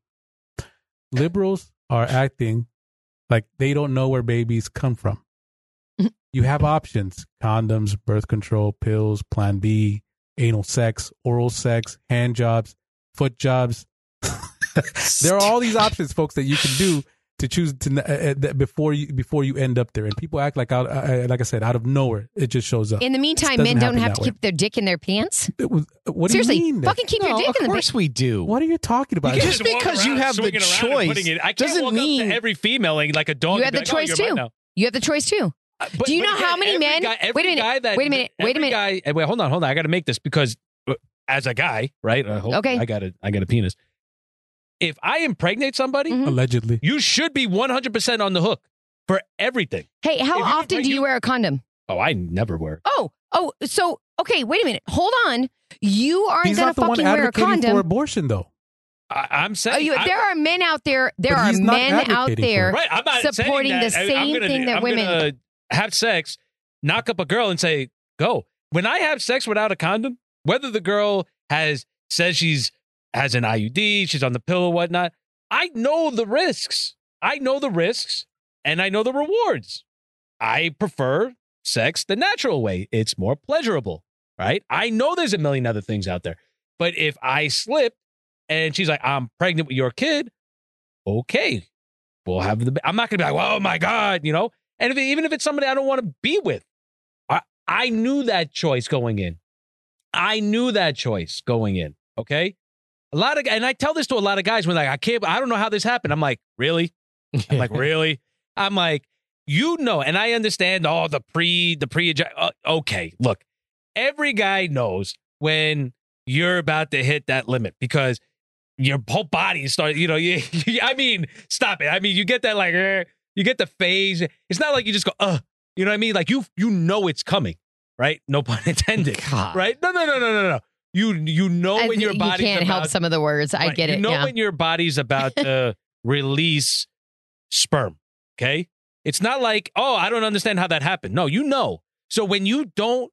Liberals are acting like they don't know where babies come from. You have options: condoms, birth control, pills, Plan B, anal sex, oral sex, hand jobs, foot jobs. There are all these options, folks, that you can do to choose to uh, uh, that before you before you end up there, and people act like out uh, like I said, out of nowhere, it just shows up. In the meantime, Doesn't men don't happen have that to way. keep their dick in their pants. It was, what Seriously, do you mean? fucking keep your No, dick of in the course pants. we do. What are you talking about? You can't Just walk because you around have the swinging around and choice putting it- I can't doesn't walk mean- up to every female and like a dog. You and have be the like, oh, choice you're mine too. now. You have the choice too. Uh, but- Do you but know how again, many every men- Guy, every wait a minute, Guy that, wait a minute, wait a every minute. Guy, eh, wait, hold on, hold on. I got to make this because uh, as a guy, right? I hope Okay. I got a, I got a penis. If I impregnate somebody, Mhm. Allegedly. you should be one hundred percent on the hook for everything. Hey, how If you often impregn- do you you- wear a condom? Oh, I never wear. Oh, oh, so okay, wait a minute. Hold on. You aren't He's gonna not the one fucking wear a advocating condom. for abortion, though. I, I'm saying Oh, you, I- there are men out there. There But are he's not men out advocating for there. it. right. I'm not supporting saying the that. I- I'm same gonna, thing that I'm women- gonna have sex, knock up a girl, and say, "Go." When I have sex without a condom, whether the girl has says she's has an I U D, she's on the pill or whatnot, I know the risks. I know the risks, and I know the rewards. I prefer sex the natural way. It's more pleasurable, right? I know there's a million other things out there, but if I slip and she's like, "I'm pregnant with your kid," okay, we'll have the. I'm not gonna be like, "Oh my god," you know. And if, even if it's somebody I don't want to be with, I I knew that choice going in. I knew that choice going in. Okay, a lot of and I tell this to a lot of guys when like I can't. I don't know how this happened. I'm like, really? I'm like, really? I'm like, you know, and I understand all the pre, the pre. Uh, okay, look, every guy knows when you're about to hit that limit because your whole body starts. You know, you, I mean, stop it. I mean, you get that like, eh, you get the phase. It's not like you just go, uh, you know what I mean? Like you, you know, it's coming, right? No pun intended, God. right? No, no, no, no, no, no. You, you know I- when your you body's can't help about- some of the words. I Right. get you it. know Yeah. when your body's about to release sperm, okay? It's not like, oh, I don't understand how that happened. No, you know. So when you don't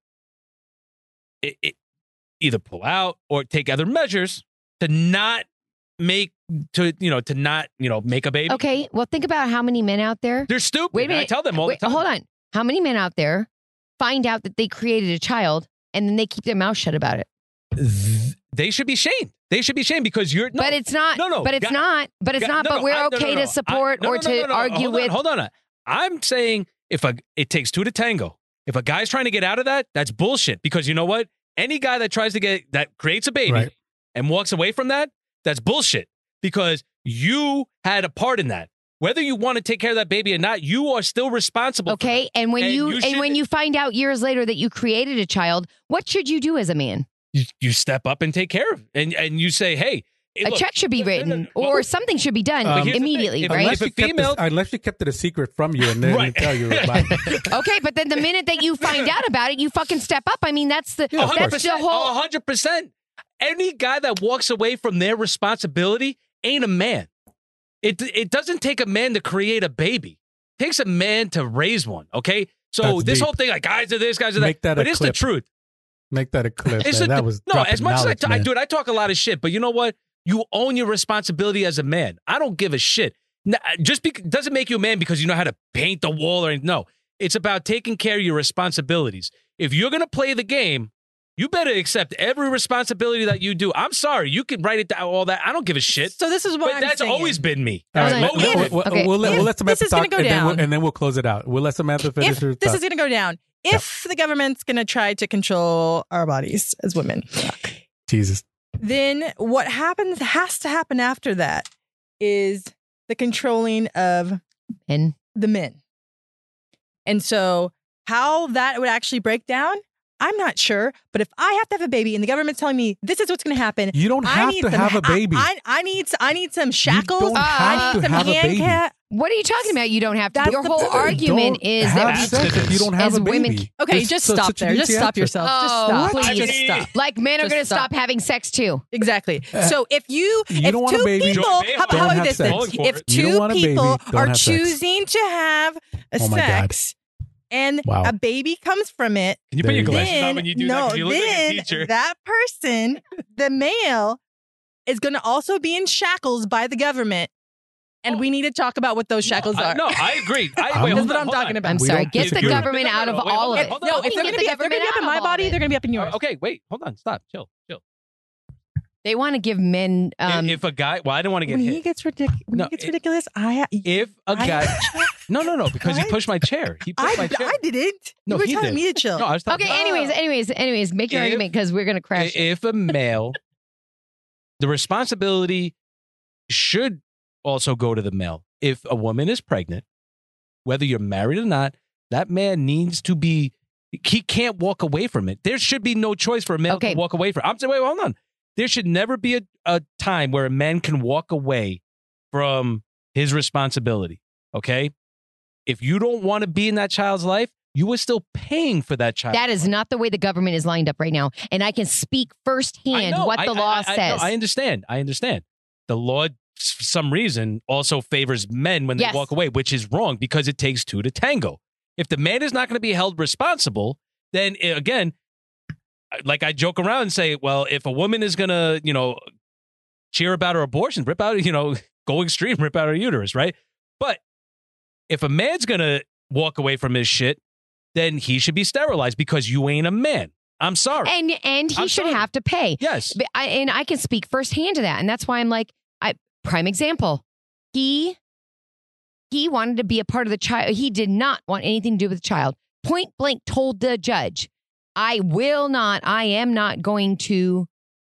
it, it, either pull out or take other measures to not make, to, you know, to not, you know, make a baby, Okay. Well, think about how many men out there. they're stupid. Wait a And I minute. tell them all Wait, the time. hold on. How many men out there find out that they created a child and then they keep their mouth shut about it? Th- They should be shamed. They should be shamed because you're, no, but it's not. no, no, But it's God- not. But it's God- not. no, but no, we're I- no, no, okay no, to no. support I- no, or no, to no, no, no. argue hold with. On, hold on. I'm saying if a it takes two to tango. If a guy's trying to get out of that, that's bullshit. Because you know what? Any guy that tries to get that creates a baby Right. and walks away from that, that's bullshit. Because you had a part in that. Whether you want to take care of that baby or not, you are still responsible. for Okay, and when And you, you and should- when you find out years later that you created a child, what should you do as a man? that. You, you step up and take care of it. And, and you say, hey, A look, check should be no, no, no, written, no. or Well, something should be done Um, here's the thing. immediately, If- right? Unless If a you, kept female- this, unless you kept it a secret from you and then Right. tell you about it. Okay, but then the minute that you find out about it, you fucking step up. I mean, that's the Yeah, of that's course. the whole. one hundred percent. Any guy that walks away from their responsibility ain't a man. It it doesn't take a man to create a baby. It takes a man to raise one, okay? So That's this deep. whole thing, like guys are this, guys are that. Make that a but it's the clip. truth. Make that a clip. It's man. the- that was no, dropping as much as I, knowledge, t- I man. do it, I talk a lot of shit, but you know what? You own your responsibility as a man. I don't give a shit. N- Just because doesn't make you a man because you know how to paint the wall or anything. No. It's about taking care of your responsibilities. If you're gonna play the game, you better accept every responsibility that you do. I'm sorry, you can write it down, all that. I don't give a shit. So this is what But I'm that's saying. always been me. All Hold right, on. let- let- If- we'll, okay. we'll, let, If we'll let Samantha this is gonna talk, go and then, we'll, down- and then we'll close it out. We'll let Samantha finish If her this thought. is going to go down, if the government's going to try to control our bodies as women, Jesus. then what happens has to happen after that is the controlling of And the men. And so how that would actually break down, I'm not sure. But if I have to have a baby and the government's telling me this is what's going to happen, You don't I have need to some, have a baby. I, I, I need I need some shackles. don't have I need to some have a baby. handcuffs. what are you talking about? You don't have to. That's Your the whole point. argument Don't is have that we sex if you don't have as a baby. women- Okay, It's just su- stop such an there. Just easy stop answer. yourself. Just Oh, stop. please. Just stop. like men are Just going to stop. stop having sex too. Exactly. Uh, So if you, you if don't want a two baby, people, Don't how, have how about sex. this then? Going for If it. You don't two want a baby, people don't are have sex. choosing to have a Oh my God. sex and Wow. a baby comes from it, Can you There put your you go. glasses on then when you do no, that? 'Cause you look like a then teacher. that person, the male, is going to also be in shackles by the government. And Oh. we need to talk about what those shackles I- are. no, I agree. I, I'm- wait, That's hold what on, I'm hold talking on. about. I'm We sorry. don't Get the disagree. government No, no, out of no, wait, all hold of on, it. hold on. No, We if can they're get going to the be if they're government going to be up in out my of all body, of they're going to be up in Uh, yours. okay, wait, hold on, stop, chill, chill. They want to give men. Um, if, if a guy, well, I don't want to get when hit. he gets ridiculous, when No, he gets it- ridiculous, I If a I- guy, no, no, no, because he What? pushed my chair. He pushed I, my chair. I didn't. No, you were he telling did. me to chill. No, I was talking. okay. Anyways, anyways, anyways, make your If- argument because we're gonna crash. If a male, the responsibility should also go to the male. If a woman is pregnant, whether you're married or not, that man needs to be. He can't walk away from it. There should be no choice for a male Okay. to walk away from. I'm saying, wait, hold on. There should never be a, a time where a man can walk away from his responsibility. Okay, if you don't want to be in that child's life, you are still paying for that child. That is not the way the government is lined up right now, and I can speak I firsthand know. what I- the I- law I, I, says. no, I understand. I understand. The law, for some reason, also favors men when they Yes. walk away, which is wrong because it takes two to tango. If the man is not going to be held responsible, then eh, again, like I joke around and say, well, if a woman is going to, you know, cheer about her abortion, rip out, you know, go extreme, rip out her uterus, right? But if a man's going to walk away from his shit, then he should be sterilized because you ain't a man. I'm sorry. and and he I'm should sorry. have to pay. yes. But I, and I can speak firsthand to that, and that's why I'm like, I prime example. He he wanted to be a part of the child. He did not want anything to do with the child. Point blank told the judge, "I will not. I am not going to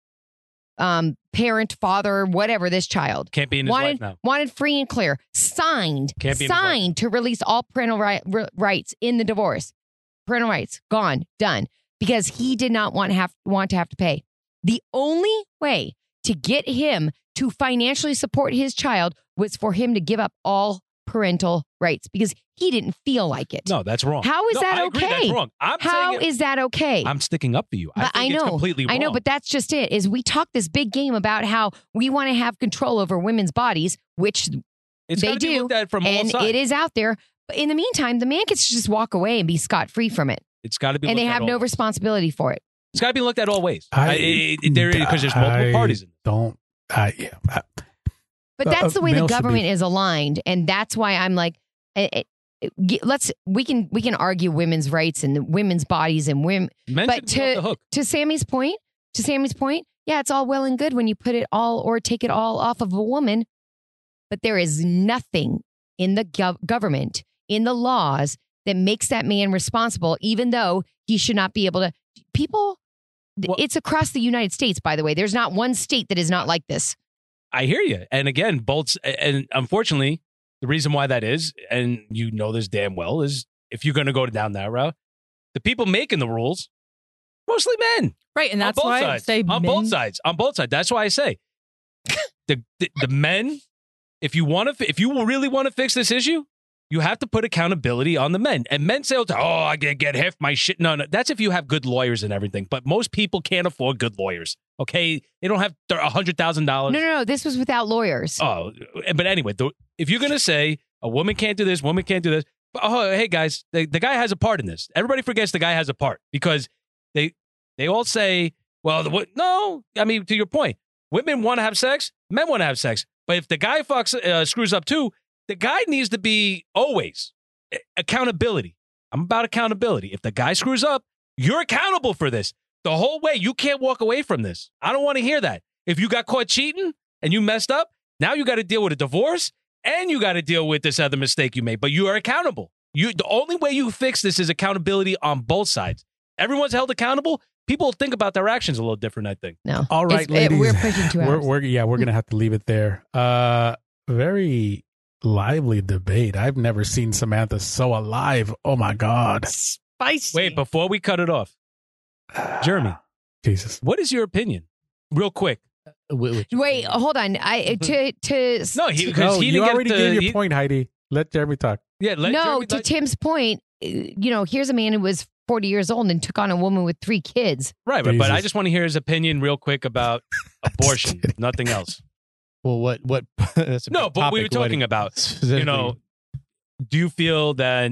um parent, father, whatever this child." Can't be in his wanted life now. wanted free and clear. Signed. Can't be in his life. signed to release all parental ri- r- rights in the divorce. Parental rights gone, done, because he did not want have want to have to pay. The only way to get him to financially support his child was for him to give up all parental rights because he didn't feel like it. No, that's wrong. How is No, that I agree, okay? That's wrong. I'm How saying it- is that okay? I'm sticking up for you. I But think I it's know, completely wrong. I know, but that's just it. Is we talk this big game about how we want to have control over women's bodies, which it's they gotta be do, looked at from all and sides. it is out there. But in the meantime, the man gets to just walk away and be scot free from it, It's got to be. and looked they at have all no ways. responsible for it. It's got to be looked at all ways. I- I, it, it- there because there's multiple I parties. In it. Don't. I, yeah. I, But Uh, that's uh, the way the males should be- government is aligned, and that's why I'm like, eh, eh, eh, g- let's we can we can argue women's rights and women's bodies and women. Men But should be off to the hook. to Sammy's point, to Sammy's point, yeah, it's all well and good when you put it all or take it all off of a woman, but there is nothing in the gov- government, in the laws that makes that man responsible, even though he should not be able to. People, Well- it's across the United States, by the way. There's not one state that is not like this. I hear you. And again, bolts. And unfortunately, the reason why that is, and you know this damn well, is if you're going to go down that route, the people making the rules, mostly men. Right, and that's on both why I sides. say on men, both sides. On both sides. That's why I say the the, the men. If you want to, if you really want to fix this issue, you have to put accountability on the men. And men say, "Oh, I get get heft my shit." No, no, that's if you have good lawyers and everything. But most people can't afford good lawyers. Okay, they don't have a hundred thousand dollars. No, no, no. This was without lawyers. Oh, but anyway, the, if you're gonna say a woman can't do this, woman can't do this, but, oh, hey guys, the, the guy has a part in this. Everybody forgets the guy has a part because they they all say, well, the, what, no, I mean to your point, women want to have sex, men want to have sex, but if the guy fucks uh, screws up too, the guy needs to be always uh, accountability. I'm about accountability. If the guy screws up, you're accountable for this the whole way. You can't walk away from this. I don't want to hear that. If you got caught cheating and you messed up, now you got to deal with a divorce and you got to deal with this other mistake you made, but you are accountable. You, the only way you fix this is accountability on both sides. Everyone's held accountable. People think about their actions a little different, I think. No. all right, It's- it- ladies. we're pushing two we're, hours. we're yeah, we're gonna have to leave it there. Uh, very lively debate. I've never seen Samantha so alive. Oh my god. spicy. Wait, before we cut it off, Jeremy, Jesus. what is your opinion? Real quick. Wait, hold on. I to to No, he, No, because he you didn't already get the, gave your he- point, Heidi. Let Jeremy talk. Yeah, let no Jeremy- to let- Tim's point. uh, You know, here's a man who was forty years old and took on a woman with three kids. right, but, but I Jesus. just want to hear his opinion real quick about abortion, kidding. nothing else. Well, what what? That's a No, big but we were topic. What- talking about, you specifically- know, do you feel that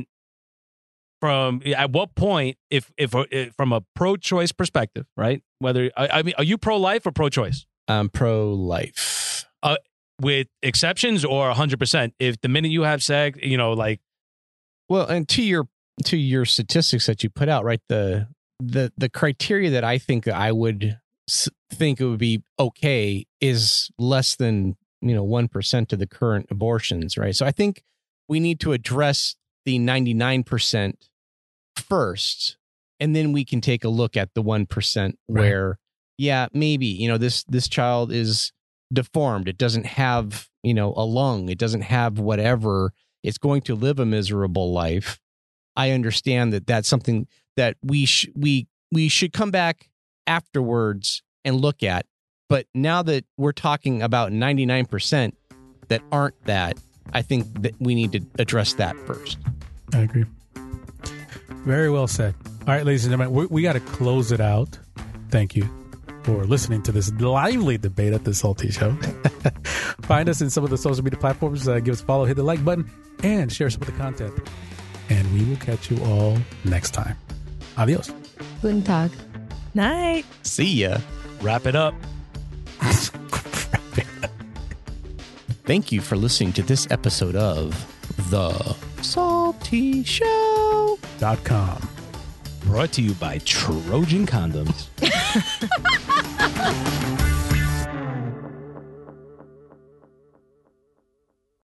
from at what point, if if, if from a pro-choice perspective, right? Whether I, I mean, are you pro-life or pro-choice? I'm pro-life. With exceptions or one hundred percent? If the minute you have sex, you know, like Well, and to your to your statistics that you put out, right? The the the criteria that I think I would s- think it would be okay is less than, you know, one percent of the current abortions, right? So I think we need to address the ninety-nine percent first, and then we can take a look at the one percent where, right. yeah, maybe, you know, this this child is deformed. It doesn't have, you know, a lung. It doesn't have whatever. It's going to live a miserable life. I understand that that's something that we sh- we we should come back afterwards and look at. But now that we're talking about ninety-nine percent that aren't that, I think that we need to address that first. I agree. Very well said. All right, ladies and gentlemen, we, we got to close it out. Thank you for listening to this lively debate at the Salty Show. Find us in some of the social media platforms. Uh, give us a follow, hit the like button, and share some of the content. And we will catch you all next time. Adios. Guten Tag. Night. See ya. Wrap it up. Thank you for listening to this episode of The Salty Show dot com. Brought to you by Trojan Condoms.